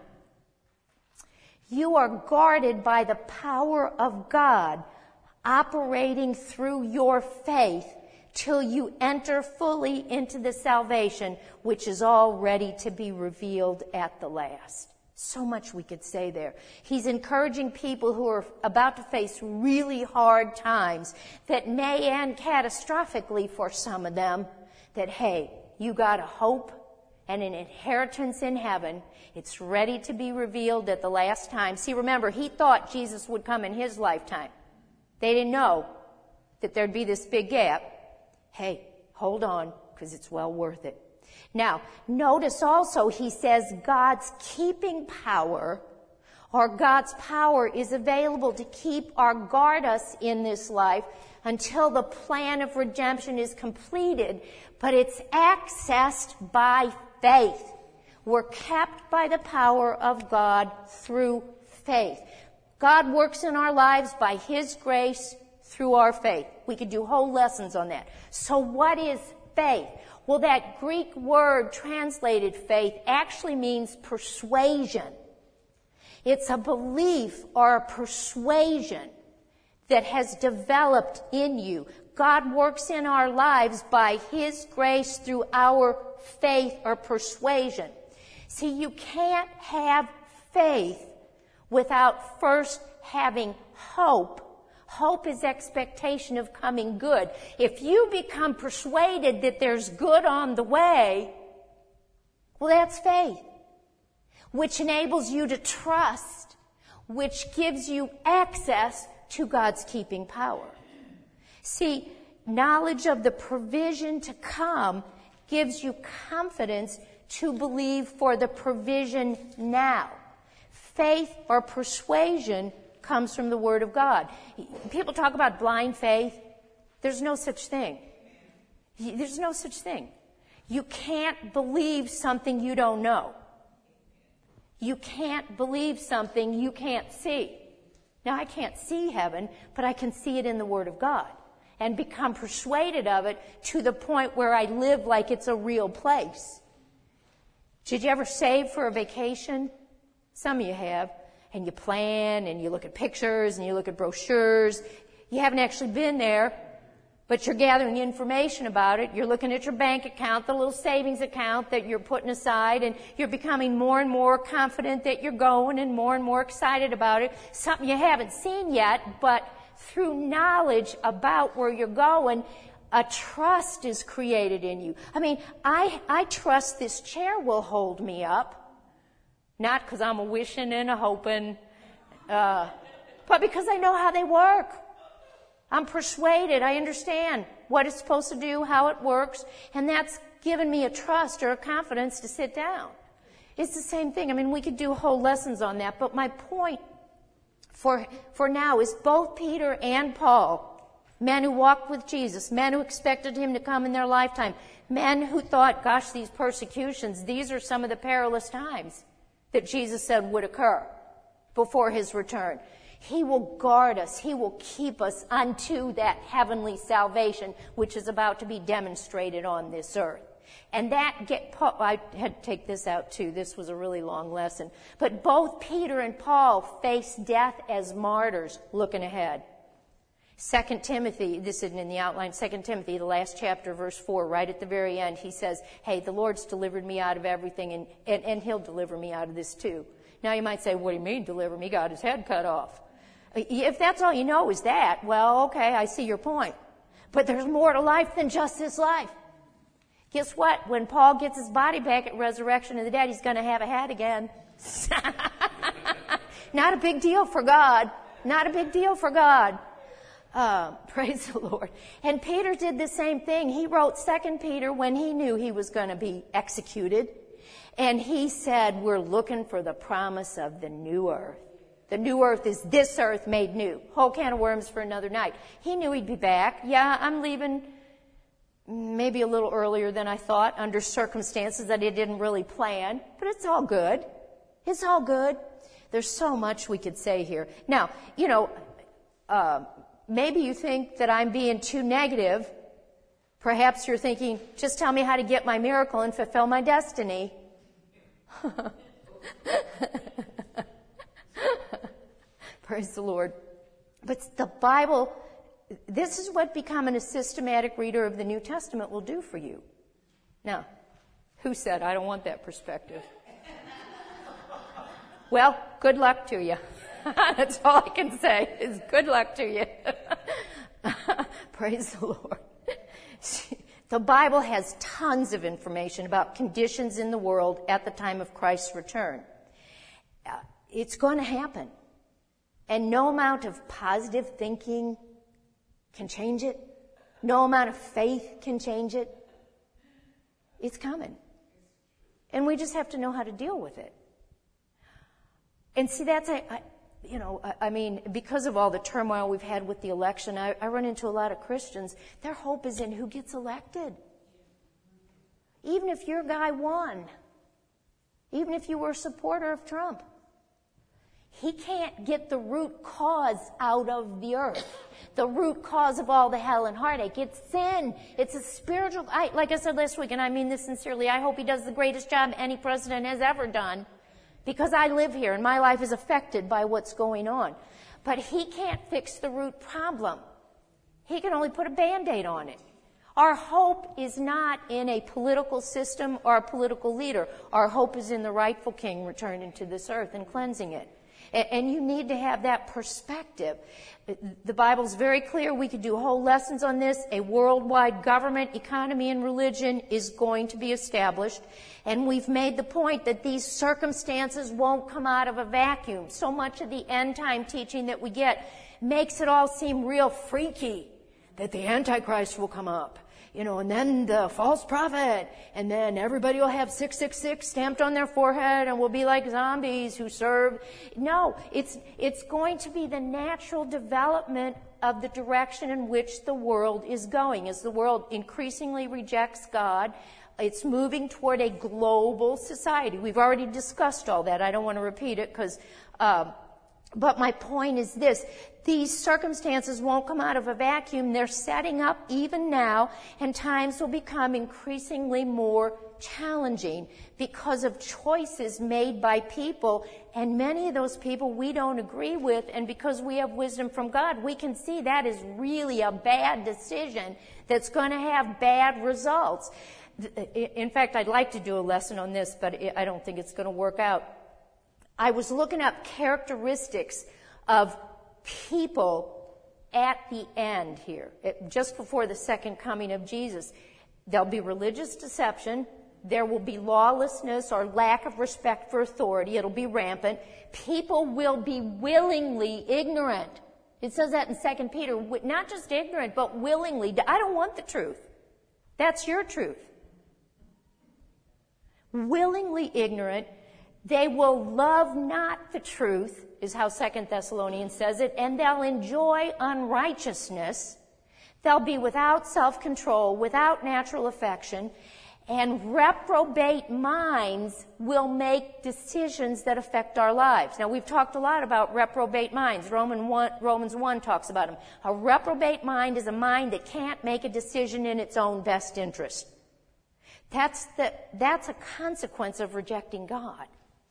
you are guarded by the power of God, operating through your faith till you enter fully into the salvation which is all ready to be revealed at the last. So much we could say there. He's encouraging people who are about to face really hard times that may end catastrophically for some of them, that, hey, you got a hope and an inheritance in heaven. It's ready to be revealed at the last time. See, remember, he thought Jesus would come in his lifetime. They didn't know that there'd be this big gap. Hey, hold on, because it's well worth it. Now, notice also he says God's keeping power, or God's power is available to keep or guard us in this life until the plan of redemption is completed, but it's accessed by faith. We're kept by the power of God through faith. God works in our lives by His grace through our faith. We could do whole lessons on that. So what is faith? Well, that Greek word translated faith actually means persuasion. It's a belief or a persuasion that has developed in you. God works in our lives by His grace through our faith or persuasion. See, you can't have faith without first having hope. Hope is expectation of coming good. If you become persuaded that there's good on the way, well, that's faith, which enables you to trust, which gives you access to God's keeping power. See, knowledge of the provision to come gives you confidence to believe for the provision now. Faith or persuasion comes from the Word of God. People talk about blind faith. There's no such thing. There's no such thing. You can't believe something you don't know. You can't believe something you can't see. Now, I can't see heaven, but I can see it in the Word of God and become persuaded of it to the point where I live like it's a real place. Did you ever save for a vacation? Some of you have. And you plan, and you look at pictures, and you look at brochures. You haven't actually been there, but you're gathering information about it. You're looking at your bank account, the little savings account that you're putting aside, and you're becoming more and more confident that you're going and more and more excited about it. Something you haven't seen yet, but through knowledge about where you're going, a trust is created in you. I mean, I, I trust this chair will hold me up. Not because I'm a wishing and a hoping, uh, but because I know how they work. I'm persuaded. I understand what it's supposed to do, how it works, and that's given me a trust or a confidence to sit down. It's the same thing. I mean, we could do whole lessons on that, but my point for, for now is both Peter and Paul, men who walked with Jesus, men who expected him to come in their lifetime, men who thought, gosh, these persecutions, these are some of the perilous times that Jesus said would occur before his return. He will guard us. He will keep us unto that heavenly salvation, which is about to be demonstrated on this earth. And that get, I had to take this out too. This was a really long lesson. But both Peter and Paul faced death as martyrs looking ahead. Second Timothy, this isn't in the outline, Second Timothy, the last chapter, verse four, right at the very end, he says, hey, the Lord's delivered me out of everything, and, and, and he'll deliver me out of this too. Now you might say, what do you mean, deliver me? Got his head cut off. If that's all you know is that, well, okay, I see your point. But there's more to life than just this life. Guess what? When Paul gets his body back at resurrection of the dead, he's going to have a head again. Not a big deal for God. Not a big deal for God. Uh, praise the Lord. And Peter did the same thing. He wrote Second Peter when he knew he was going to be executed. And he said, we're looking for the promise of the new earth. The new earth is this earth made new. Whole can of worms for another night. He knew he'd be back. Yeah, I'm leaving maybe a little earlier than I thought under circumstances that he didn't really plan. But it's all good. It's all good. There's so much we could say here. Now, you know, uh, maybe you think that I'm being too negative. Perhaps you're thinking, just tell me how to get my miracle and fulfill my destiny. Praise the Lord. But the Bible, this is what becoming a systematic reader of the New Testament will do for you. Now, who said I don't want that perspective? Well, good luck to you. That's all I can say is good luck to you. Praise the Lord. The Bible has tons of information about conditions in the world at the time of Christ's return. Uh, it's going to happen. And no amount of positive thinking can change it. No amount of faith can change it. It's coming. And we just have to know how to deal with it. And see, that's, I, I, you know, I, I mean, because of all the turmoil we've had with the election, I, I run into a lot of Christians. Their hope is in who gets elected. Even if your guy won. Even if you were a supporter of Trump. He can't get the root cause out of the earth. The root cause of all the hell and heartache. It's sin. It's a spiritual, I, like I said last week, and I mean this sincerely, I hope he does the greatest job any president has ever done. Because I live here and my life is affected by what's going on. But he can't fix the root problem. He can only put a Band-Aid on it. Our hope is not in a political system or a political leader. Our hope is in the rightful king returning to this earth and cleansing it. And you need to have that perspective. The Bible's very clear. We could do whole lessons on this. A worldwide government, economy, and religion is going to be established. And we've made the point that these circumstances won't come out of a vacuum. So much of the end time teaching that we get makes it all seem real freaky that the Antichrist will come up. you know, and then the false prophet, and then everybody will have six six six stamped on their forehead and will be like zombies who serve. No, it's, it's going to be the natural development of the direction in which the world is going. As the world increasingly rejects God, it's moving toward a global society. We've already discussed all that. I don't want to repeat it because, um, but my point is this. These circumstances won't come out of a vacuum. They're setting up even now, and times will become increasingly more challenging because of choices made by people, and many of those people we don't agree with, and because we have wisdom from God, we can see that is really a bad decision that's going to have bad results. In fact, I'd like to do a lesson on this, but I don't think it's going to work out. I was looking up characteristics of people at the end here, just before the second coming of Jesus. There'll be religious deception. There will be lawlessness or lack of respect for authority. It'll be rampant. People will be willingly ignorant. It says that in Second Peter, not just ignorant, but willingly. I don't want the truth. That's your truth. Willingly ignorant. They will love not the truth, is how Second Thessalonians says it, and they'll enjoy unrighteousness. They'll be without self-control, without natural affection, and reprobate minds will make decisions that affect our lives. Now, we've talked a lot about reprobate minds. Romans one, Romans one talks about them. A reprobate mind is a mind that can't make a decision in its own best interest. That's the, that's a consequence of rejecting God.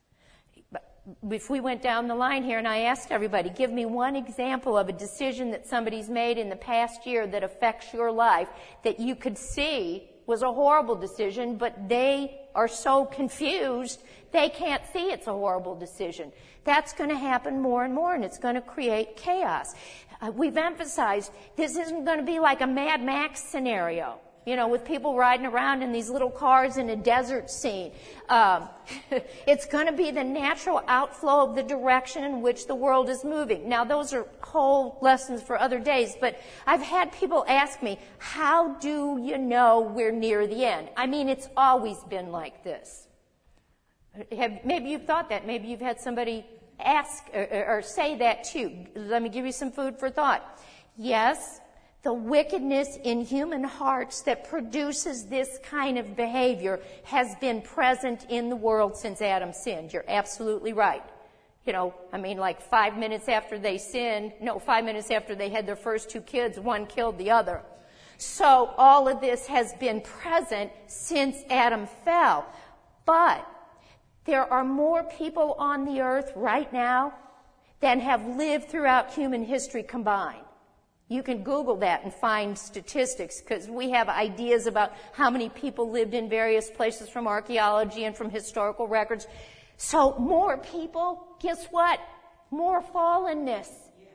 If we went down the line here and I asked everybody, give me one example of a decision that somebody's made in the past year that affects your life that you could see was a horrible decision, but they are so confused they can't see it's a horrible decision. That's going to happen more and more, and it's going to create chaos. Uh, we've emphasized this isn't going to be like a Mad Max scenario, you know, with people riding around in these little cars in a desert scene. Um, it's going to be the natural outflow of the direction in which the world is moving. Now, those are whole lessons for other days, but I've had people ask me, how do you know we're near the end? I mean, it's always been like this. Have, maybe you've thought that. Maybe you've had somebody ask or, or say that too. Let me give you some food for thought. Yes, the wickedness in human hearts that produces this kind of behavior has been present in the world since Adam sinned. You're absolutely right. You know, I mean, like five minutes after they sinned, no, five minutes after they had their first two kids, one killed the other. So all of this has been present since Adam fell. But there are more people on the earth right now than have lived throughout human history combined. You can Google that and find statistics because we have ideas about how many people lived in various places from archaeology and from historical records. So more people, guess what? More fallenness.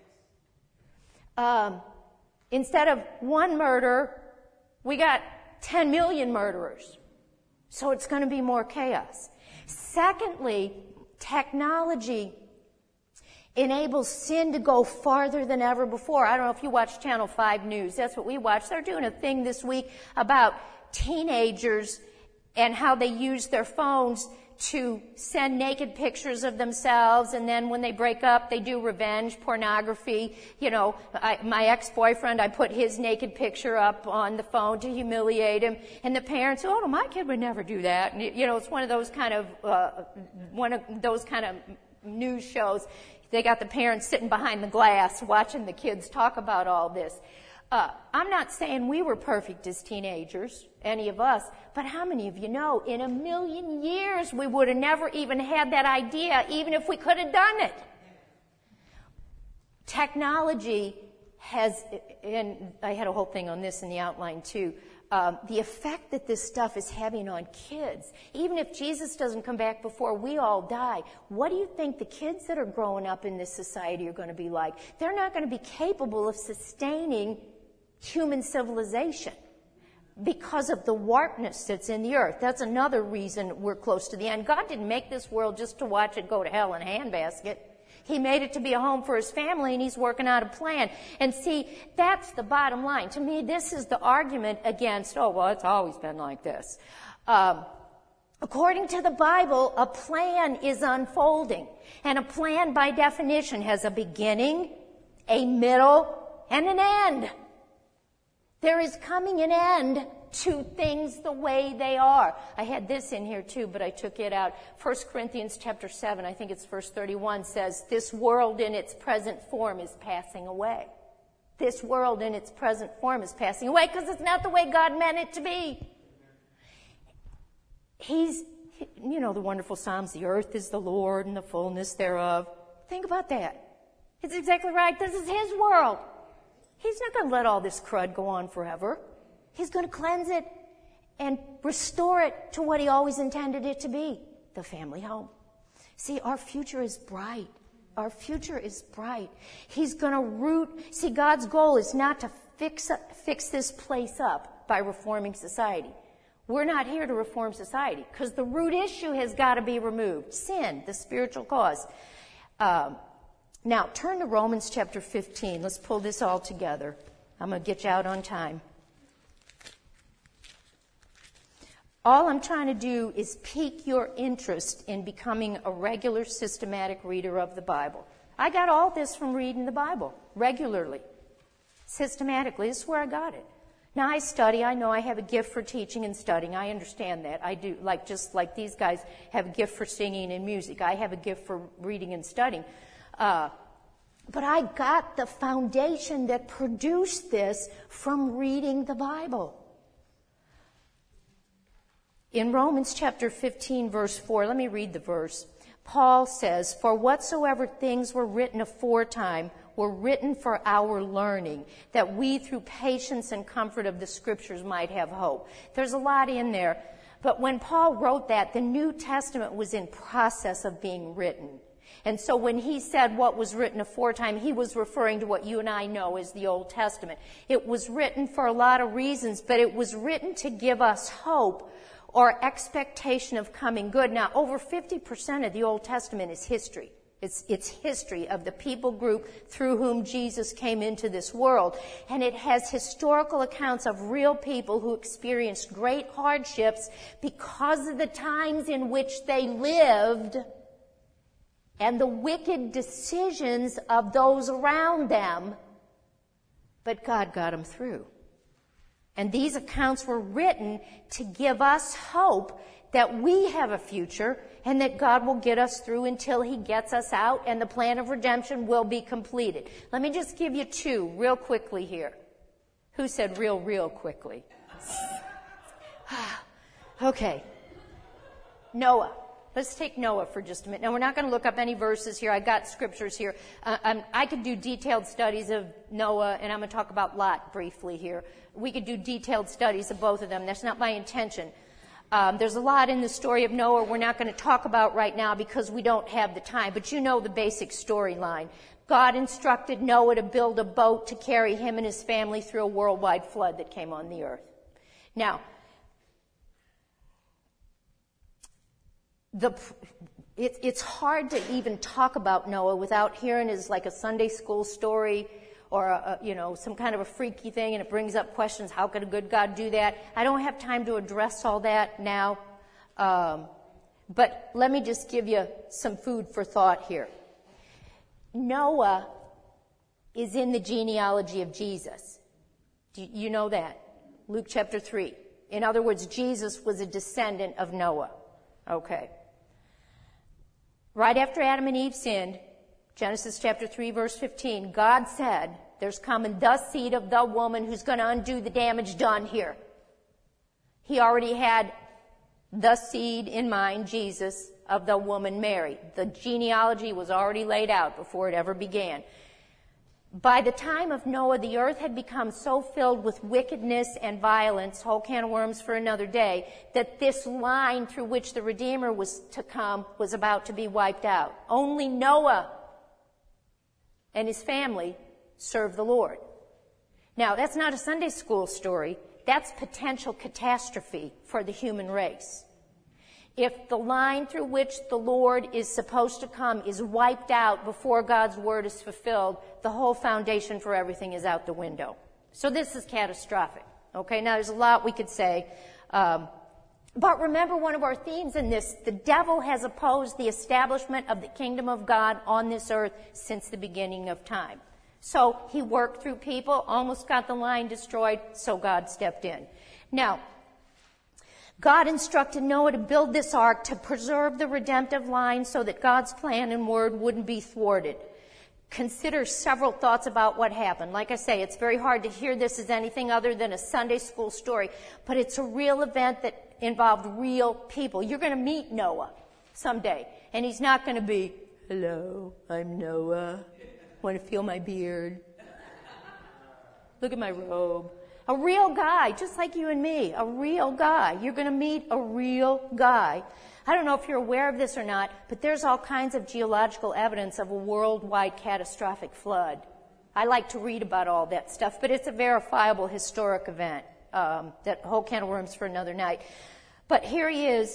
Um, instead of one murder, we got ten million murderers. So it's going to be more chaos. Secondly, technology enables sin to go farther than ever before. I don't know if you watch Channel five News. That's what we watch. They're doing a thing this week about teenagers and how they use their phones to send naked pictures of themselves, and then when they break up, they do revenge pornography. You know, I, my ex-boyfriend, I put his naked picture up on the phone to humiliate him, and the parents, oh, no, my kid would never do that. And, you know, it's one of those kind of, uh, one of those kind of news shows. They got the parents sitting behind the glass watching the kids talk about all this. Uh, I'm not saying we were perfect as teenagers, any of us, but how many of you know in a million years we would have never even had that idea, even if we could have done it? Technology has, and I had a whole thing on this in the outline too, um, the effect that this stuff is having on kids. Even if Jesus doesn't come back before we all die, what do you think the kids that are growing up in this society are going to be like? They're not going to be capable of sustaining human civilization because of the warpness that's in the earth. That's another reason we're close to the end. God didn't make this world just to watch it go to hell in a handbasket. He made it to be a home for his family, and he's working out a plan. And see, that's the bottom line. To me, this is the argument against, oh, well, it's always been like this. Um, according to the Bible, a plan is unfolding. And a plan, by definition, has a beginning, a middle, and an end. There is coming an end to things the way they are. I had this in here too, but I took it out. First Corinthians chapter seven, I think it's verse thirty-one, says, this world in its present form is passing away. This world in its present form is passing away because it's not the way God meant it to be. He's, you know, the wonderful Psalms, the earth is the Lord and the fullness thereof. Think about that. It's exactly right. This is His world. He's not going to let all this crud go on forever. He's going to cleanse it and restore it to what He always intended it to be, the family home. See, our future is bright. Our future is bright. He's going to root. See, God's goal is not to fix fix this place up by reforming society. We're not here to reform society because the root issue has got to be removed. Sin, the spiritual cause. Um, now, turn to Romans chapter fifteen. Let's pull this all together. I'm going to get you out on time. All I'm trying to do is pique your interest in becoming a regular, systematic reader of the Bible. I got all this from reading the Bible regularly, systematically. This is where I got it. Now, I study. I know I have a gift for teaching and studying. I understand that. I do, like just like these guys have a gift for singing and music. I have a gift for reading and studying. Uh, but I got the foundation that produced this from reading the Bible. In Romans chapter fifteen, verse four, let me read the verse. Paul says, for whatsoever things were written aforetime were written for our learning, that we through patience and comfort of the Scriptures might have hope. There's a lot in there. But when Paul wrote that, the New Testament was in process of being written. And so when he said what was written aforetime, he was referring to what you and I know as the Old Testament. It was written for a lot of reasons, but it was written to give us hope or expectation of coming good. Now, over fifty percent of the Old Testament is history. It's, it's history of the people group through whom Jesus came into this world. And it has historical accounts of real people who experienced great hardships because of the times in which they lived and the wicked decisions of those around them. But God got them through. And these accounts were written to give us hope that we have a future and that God will get us through until He gets us out and the plan of redemption will be completed. Let me just give you two real quickly here. Who said real, real quickly? Okay. Noah. Let's take Noah for just a minute. Now, we're not going to look up any verses here. I got scriptures here. Uh, um, I could do detailed studies of Noah, and I'm going to talk about Lot briefly here. We could do detailed studies of both of them. That's not my intention. Um, there's a lot in the story of Noah we're not going to talk about right now because we don't have the time. But you know the basic storyline. God instructed Noah to build a boat to carry him and his family through a worldwide flood that came on the earth. Now, The, it, it's hard to even talk about Noah without hearing his like a Sunday school story or a, a, you know some kind of a freaky thing, and it brings up questions. How could a good God do that? I don't have time to address all that now, um, but let me just give you some food for thought here. Noah is in the genealogy of Jesus. Do you know that? Luke chapter three. In other words, Jesus was a descendant of Noah. Okay. Right after Adam and Eve sinned, Genesis chapter three, verse fifteen, God said, there's coming the seed of the woman who's going to undo the damage done here. He already had the seed in mind, Jesus, of the woman Mary. The genealogy was already laid out before it ever began. By the time of Noah, the earth had become so filled with wickedness and violence, whole can of worms for another day, that this line through which the Redeemer was to come was about to be wiped out. Only Noah and his family served the Lord. Now, that's not a Sunday school story. That's potential catastrophe for the human race. If the line through which the Lord is supposed to come is wiped out before God's word is fulfilled, the whole foundation for everything is out the window. So this is catastrophic. Okay, now there's a lot we could say. Um, but remember one of our themes in this, the devil has opposed the establishment of the kingdom of God on this earth since the beginning of time. So he worked through people, almost got the line destroyed, so God stepped in. Now, God instructed Noah to build this ark to preserve the redemptive line so that God's plan and word wouldn't be thwarted. Consider several thoughts about what happened. Like I say, it's very hard to hear this as anything other than a Sunday school story, but it's a real event that involved real people. You're going to meet Noah someday, and he's not going to be, hello, I'm Noah. Want to feel my beard? Look at my robe. A real guy, just like you and me, a real guy. You're going to meet a real guy. I don't know if you're aware of this or not, but there's all kinds of geological evidence of a worldwide catastrophic flood. I like to read about all that stuff, but it's a verifiable historic event. Um, that whole can of worms for another night. But here he is.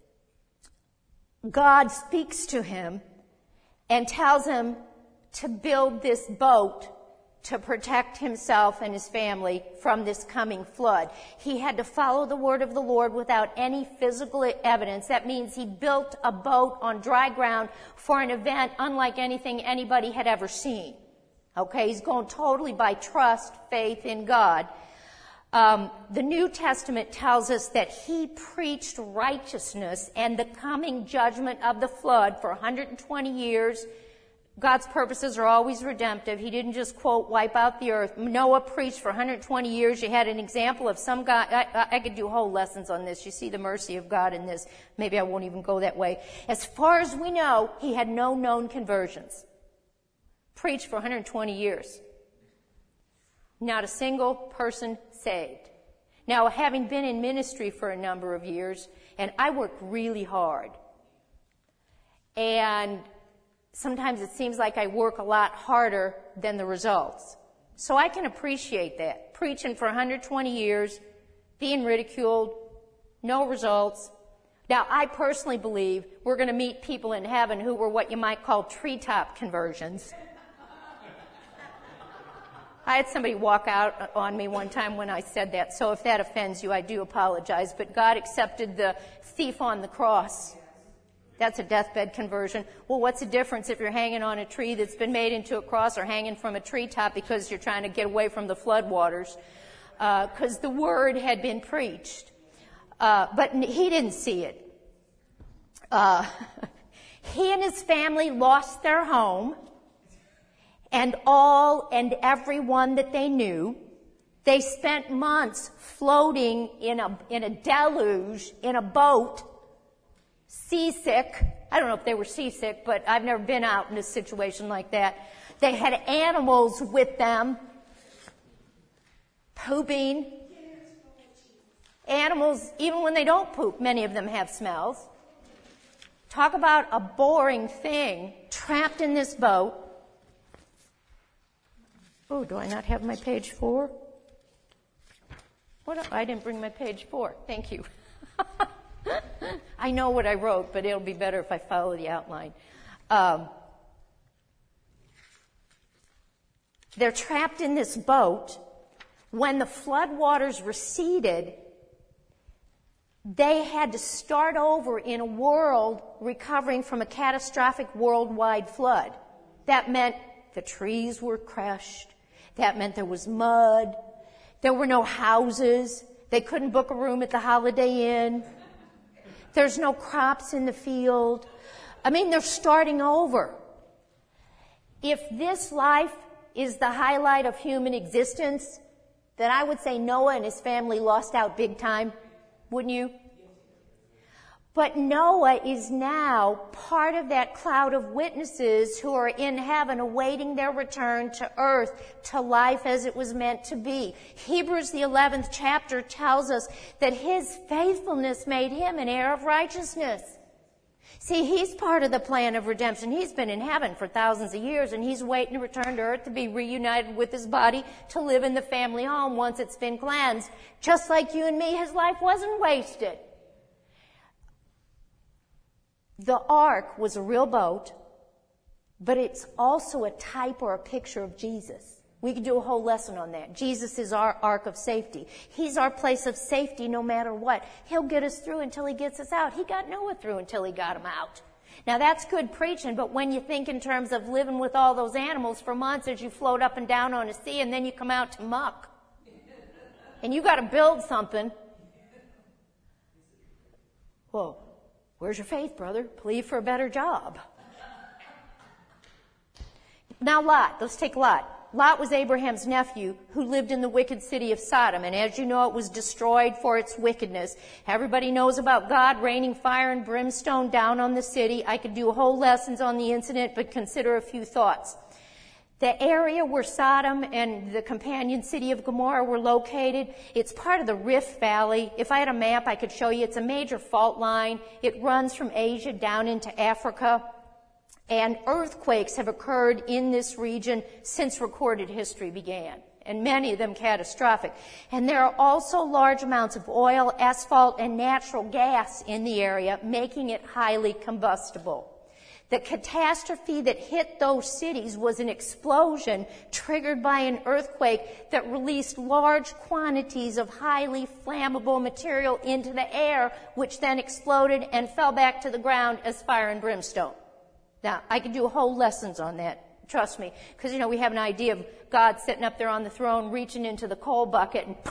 God speaks to him and tells him to build this boat to protect himself and his family from this coming flood. He had to follow the word of the Lord without any physical evidence. That means he built a boat on dry ground for an event unlike anything anybody had ever seen. Okay, he's going totally by trust, faith in God. Um, the New Testament tells us that he preached righteousness and the coming judgment of the flood for one hundred twenty years. God's purposes are always redemptive. He didn't just, quote, wipe out the earth. Noah preached for one hundred twenty years. You had an example of some guy. I, I could do whole lessons on this. You see the mercy of God in this. Maybe I won't even go that way. As far as we know, he had no known conversions. Preached for one hundred twenty years. Not a single person saved. Now, having been in ministry for a number of years, and I work really hard, and sometimes it seems like I work a lot harder than the results. So I can appreciate that. Preaching for one hundred twenty years, being ridiculed, no results. Now, I personally believe we're going to meet people in heaven who were what you might call treetop conversions. I had somebody walk out on me one time when I said that, so if that offends you, I do apologize. But God accepted the thief on the cross. That's a deathbed conversion. Well, what's the difference if you're hanging on a tree that's been made into a cross or hanging from a treetop because you're trying to get away from the floodwaters? Because uh, the word had been preached. Uh, but he didn't see it. Uh, he and his family lost their home and all and everyone that they knew. They spent months floating in a, in a deluge, in a boat, seasick. I don't know if they were seasick, but I've never been out in a situation like that. They had animals with them, pooping. Animals, even when they don't poop, many of them have smells. Talk about a boring thing, trapped in this boat. Oh, do I not have my page four? What? I didn't bring my page four. Thank you. I know what I wrote, but it'll be better if I follow the outline. Um, they're trapped in this boat. When the floodwaters receded, they had to start over in a world recovering from a catastrophic worldwide flood. That meant the trees were crushed. That meant there was mud. There were no houses. They couldn't book a room at the Holiday Inn. There's no crops in the field. I mean, they're starting over. If this life is the highlight of human existence, then I would say Noah and his family lost out big time, wouldn't you? But Noah is now part of that cloud of witnesses who are in heaven awaiting their return to earth, to life as it was meant to be. Hebrews, the eleventh chapter, tells us that his faithfulness made him an heir of righteousness. See, he's part of the plan of redemption. He's been in heaven for thousands of years, and he's waiting to return to earth to be reunited with his body, to live in the family home once it's been cleansed. Just like you and me, his life wasn't wasted. The ark was a real boat, but it's also a type or a picture of Jesus. We could do a whole lesson on that. Jesus is our ark of safety. He's our place of safety no matter what. He'll get us through until he gets us out. He got Noah through until he got him out. Now that's good preaching, but when you think in terms of living with all those animals for months as you float up and down on a sea and then you come out to muck, and you got to build something, well, where's your faith, brother? Plead for a better job. Now Lot, let's take Lot. Lot was Abraham's nephew who lived in the wicked city of Sodom, and as you know, it was destroyed for its wickedness. Everybody knows about God raining fire and brimstone down on the city. I could do whole lessons on the incident, but consider a few thoughts. The area where Sodom and the companion city of Gomorrah were located, it's part of the Rift Valley. If I had a map, I could show you. It's a major fault line. It runs from Asia down into Africa. And earthquakes have occurred in this region since recorded history began, and many of them catastrophic. And there are also large amounts of oil, asphalt, and natural gas in the area, making it highly combustible. The catastrophe that hit those cities was an explosion triggered by an earthquake that released large quantities of highly flammable material into the air, which then exploded and fell back to the ground as fire and brimstone. Now, I could do whole lessons on that, trust me, because, you know, we have an idea of God sitting up there on the throne, reaching into the coal bucket, and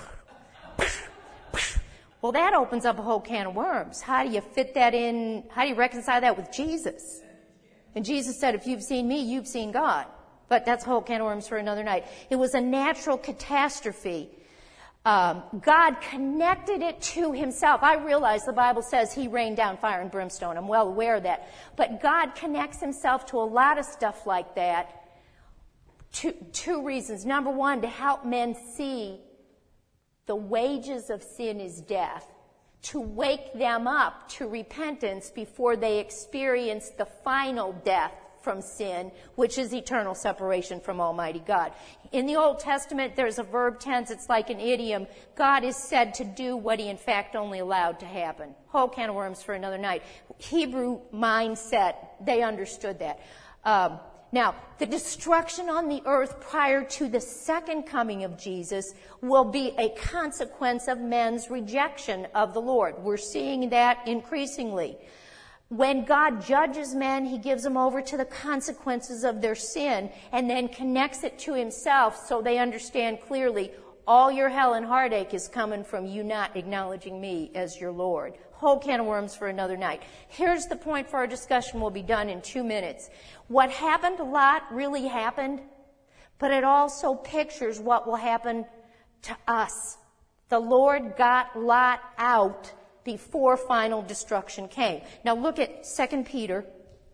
well, that opens up a whole can of worms. How do you fit that in? How do you reconcile that with Jesus? And Jesus said, if you've seen me, you've seen God. But that's a whole can of worms for another night. It was a natural catastrophe. Um, God connected it to himself. I realize the Bible says he rained down fire and brimstone. I'm well aware of that. But God connects himself to a lot of stuff like that. Two, two reasons. Number one, to help men see the wages of sin is death. To wake them up to repentance before they experience the final death from sin, which is eternal separation from Almighty God. In the Old Testament, there's a verb tense. It's like an idiom. God is said to do what he in fact only allowed to happen. Whole can of worms for another night. Hebrew mindset, they understood that. Um, now, the destruction on the earth prior to the second coming of Jesus will be a consequence of men's rejection of the Lord. We're seeing that increasingly. When God judges men, he gives them over to the consequences of their sin and then connects it to himself so they understand clearly all your hell and heartache is coming from you not acknowledging me as your Lord. Whole can of worms for another night. Here's the point for our discussion. We'll be done in two minutes. What happened to Lot really happened, but it also pictures what will happen to us. The Lord got Lot out before final destruction came. Now look at Second Peter.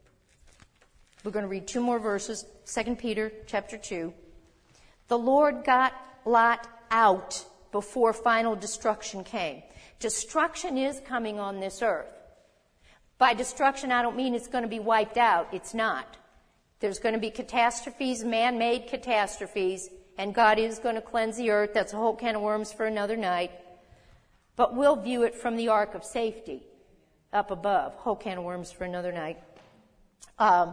We're going to read two more verses. Second Peter chapter two. The Lord got Lot out before final destruction came. Destruction is coming on this earth. By destruction, I don't mean it's going to be wiped out. It's not. There's going to be catastrophes, man-made catastrophes, and God is going to cleanse the earth. That's a whole can of worms for another night. But we'll view it from the ark of safety up above. Whole can of worms for another night. Um,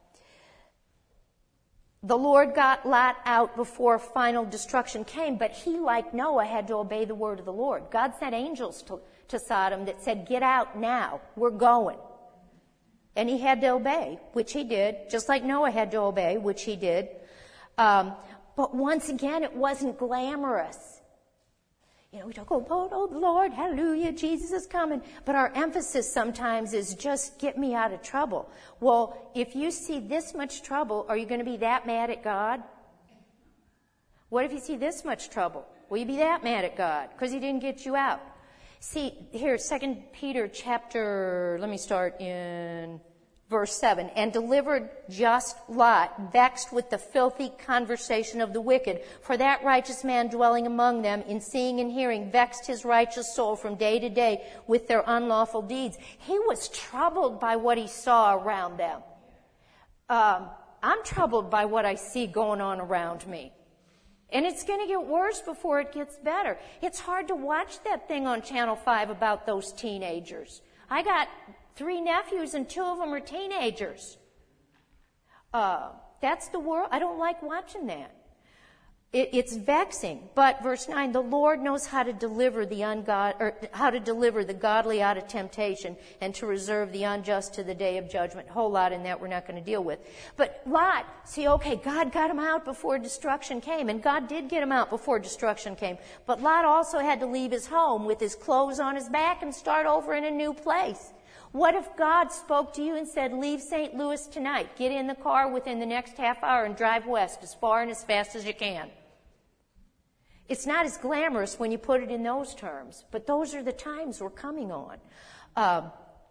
the Lord got Lot out before final destruction came, but he, like Noah, had to obey the word of the Lord. God sent angels to, to Sodom that said, get out now. We're going. And he had to obey, which he did, just like Noah had to obey, which he did. Um, but once again, it wasn't glamorous. You know, we talk, oh, oh, the Lord, hallelujah, Jesus is coming. But our emphasis sometimes is just get me out of trouble. Well, if you see this much trouble, are you going to be that mad at God? What if you see this much trouble? Will you be that mad at God because he didn't get you out? See, here, Second Peter chapter, let me start in verse seven. And delivered just Lot, vexed with the filthy conversation of the wicked. For that righteous man dwelling among them, in seeing and hearing, vexed his righteous soul from day to day with their unlawful deeds. He was troubled by what he saw around them. Um, I'm troubled by what I see going on around me. And it's going to get worse before it gets better. It's hard to watch that thing on Channel five about those teenagers. I got Three nephews and two of them are teenagers. Uh, that's the world. I don't like watching that. It, it's vexing. But verse nine, the Lord knows how to deliver the ungod, or how to deliver the godly out of temptation and to reserve the unjust to the day of judgment. A whole lot in that we're not going to deal with. But Lot, see, okay, God got him out before destruction came, and God did get him out before destruction came. But Lot also had to leave his home with his clothes on his back and start over in a new place. What if God spoke to you and said, leave Saint Louis tonight, get in the car within the next half hour and drive west as far and as fast as you can? It's not as glamorous when you put it in those terms, but those are the times we're coming on. Uh,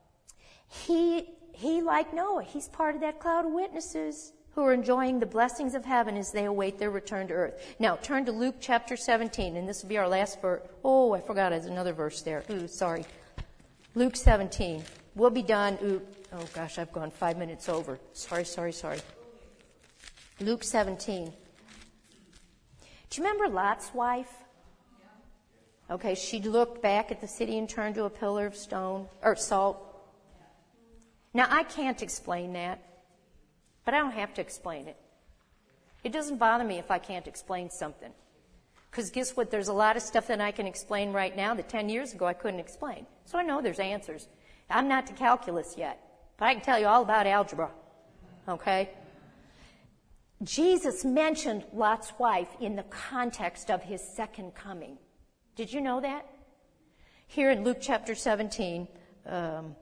he, he, like Noah, he's part of that cloud of witnesses who are enjoying the blessings of heaven as they await their return to earth. Now, turn to Luke chapter seventeen, and this will be our last verse. Oh, I forgot there's another verse there. Ooh, sorry. Luke seventeen. We'll be done. Ooh, oh, gosh, I've gone five minutes over. Sorry, sorry, sorry. Luke seventeen. Do you remember Lot's wife? Okay, she looked back at the city and turned to a pillar of stone, or salt. Now, I can't explain that, but I don't have to explain it. It doesn't bother me if I can't explain something. Because guess what? There's a lot of stuff that I can explain right now that ten years ago I couldn't explain. So I know there's answers. I'm not to calculus yet, but I can tell you all about algebra. Okay? Jesus mentioned Lot's wife in the context of his second coming. Did you know that? Here in Luke chapter seventeen, um,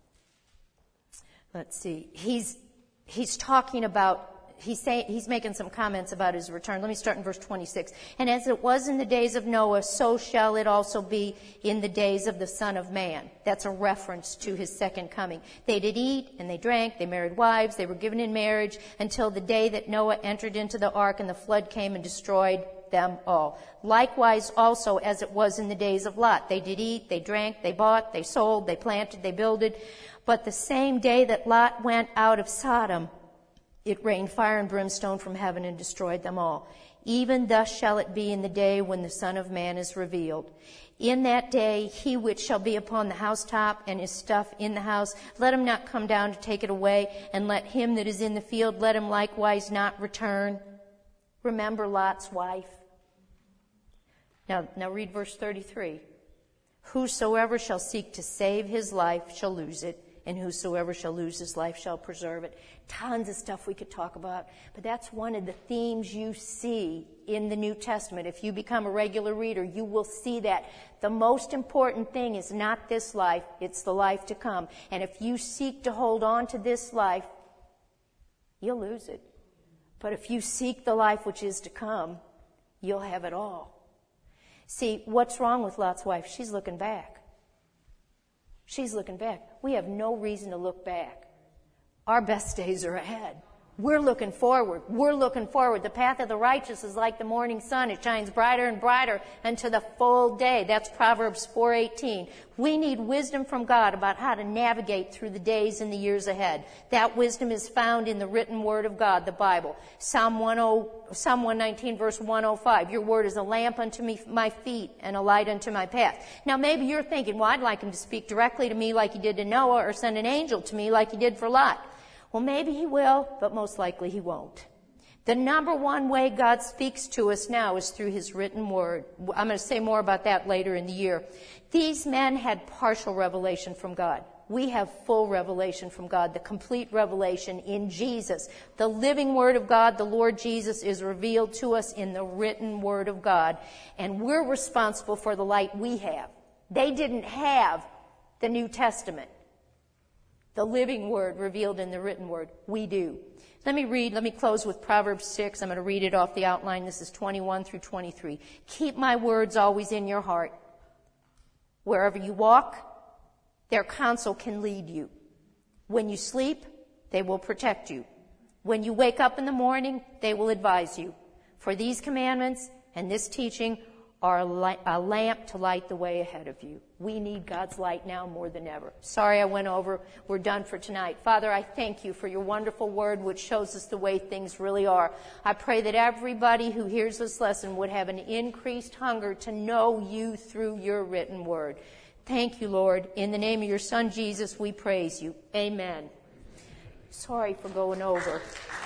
let's see, he's he's talking about, he's saying, he's making some comments about his return. Let me start in verse twenty-six. And as it was in the days of Noah, so shall it also be in the days of the Son of Man. That's a reference to his second coming. They did eat and they drank, they married wives, they were given in marriage until the day that Noah entered into the ark and the flood came and destroyed them all. Likewise also as it was in the days of Lot. They did eat, they drank, they bought, they sold, they planted, they builded. But the same day that Lot went out of Sodom, it rained fire and brimstone from heaven and destroyed them all. Even thus shall it be in the day when the Son of Man is revealed. In that day, he which shall be upon the housetop and his stuff in the house, let him not come down to take it away, and let him that is in the field, let him likewise not return. Remember Lot's wife. Now, now read verse thirty-three. Whosoever shall seek to save his life shall lose it, and whosoever shall lose his life shall preserve it. Tons of stuff we could talk about, but that's one of the themes you see in the New Testament. If you become a regular reader, you will see that. The most important thing is not this life, it's the life to come. And if you seek to hold on to this life, you'll lose it. But if you seek the life which is to come, you'll have it all. See, what's wrong with Lot's wife? She's looking back. She's looking back. We have no reason to look back. Our best days are ahead. We're looking forward. We're looking forward. The path of the righteous is like the morning sun. It shines brighter and brighter unto the full day. That's Proverbs four eighteen. We need wisdom from God about how to navigate through the days and the years ahead. That wisdom is found in the written word of God, the Bible. Psalm one nineteen, verse one oh five. Your word is a lamp unto me, my feet and a light unto my path. Now maybe you're thinking, well, I'd like him to speak directly to me like he did to Noah, or send an angel to me like he did for Lot. Well, maybe he will, but most likely he won't. The number one way God speaks to us now is through his written word. I'm going to say more about that later in the year. These men had partial revelation from God. We have full revelation from God, the complete revelation in Jesus. The living word of God, the Lord Jesus, is revealed to us in the written word of God. And we're responsible for the light we have. They didn't have the New Testament. The living word revealed in the written word. We do. Let me read, let me close with Proverbs six. I'm going to read it off the outline. This is twenty-one through twenty-three. Keep my words always in your heart. Wherever you walk, their counsel can lead you. When you sleep, they will protect you. When you wake up in the morning, they will advise you. For these commandments and this teaching are a, light, a lamp to light the way ahead of you. We need God's light now more than ever. Sorry I went over. We're done for tonight. Father, I thank you for your wonderful word which shows us the way things really are. I pray that everybody who hears this lesson would have an increased hunger to know you through your written word. Thank you, Lord. In the name of your Son, Jesus, we praise you. Amen. Sorry for going over.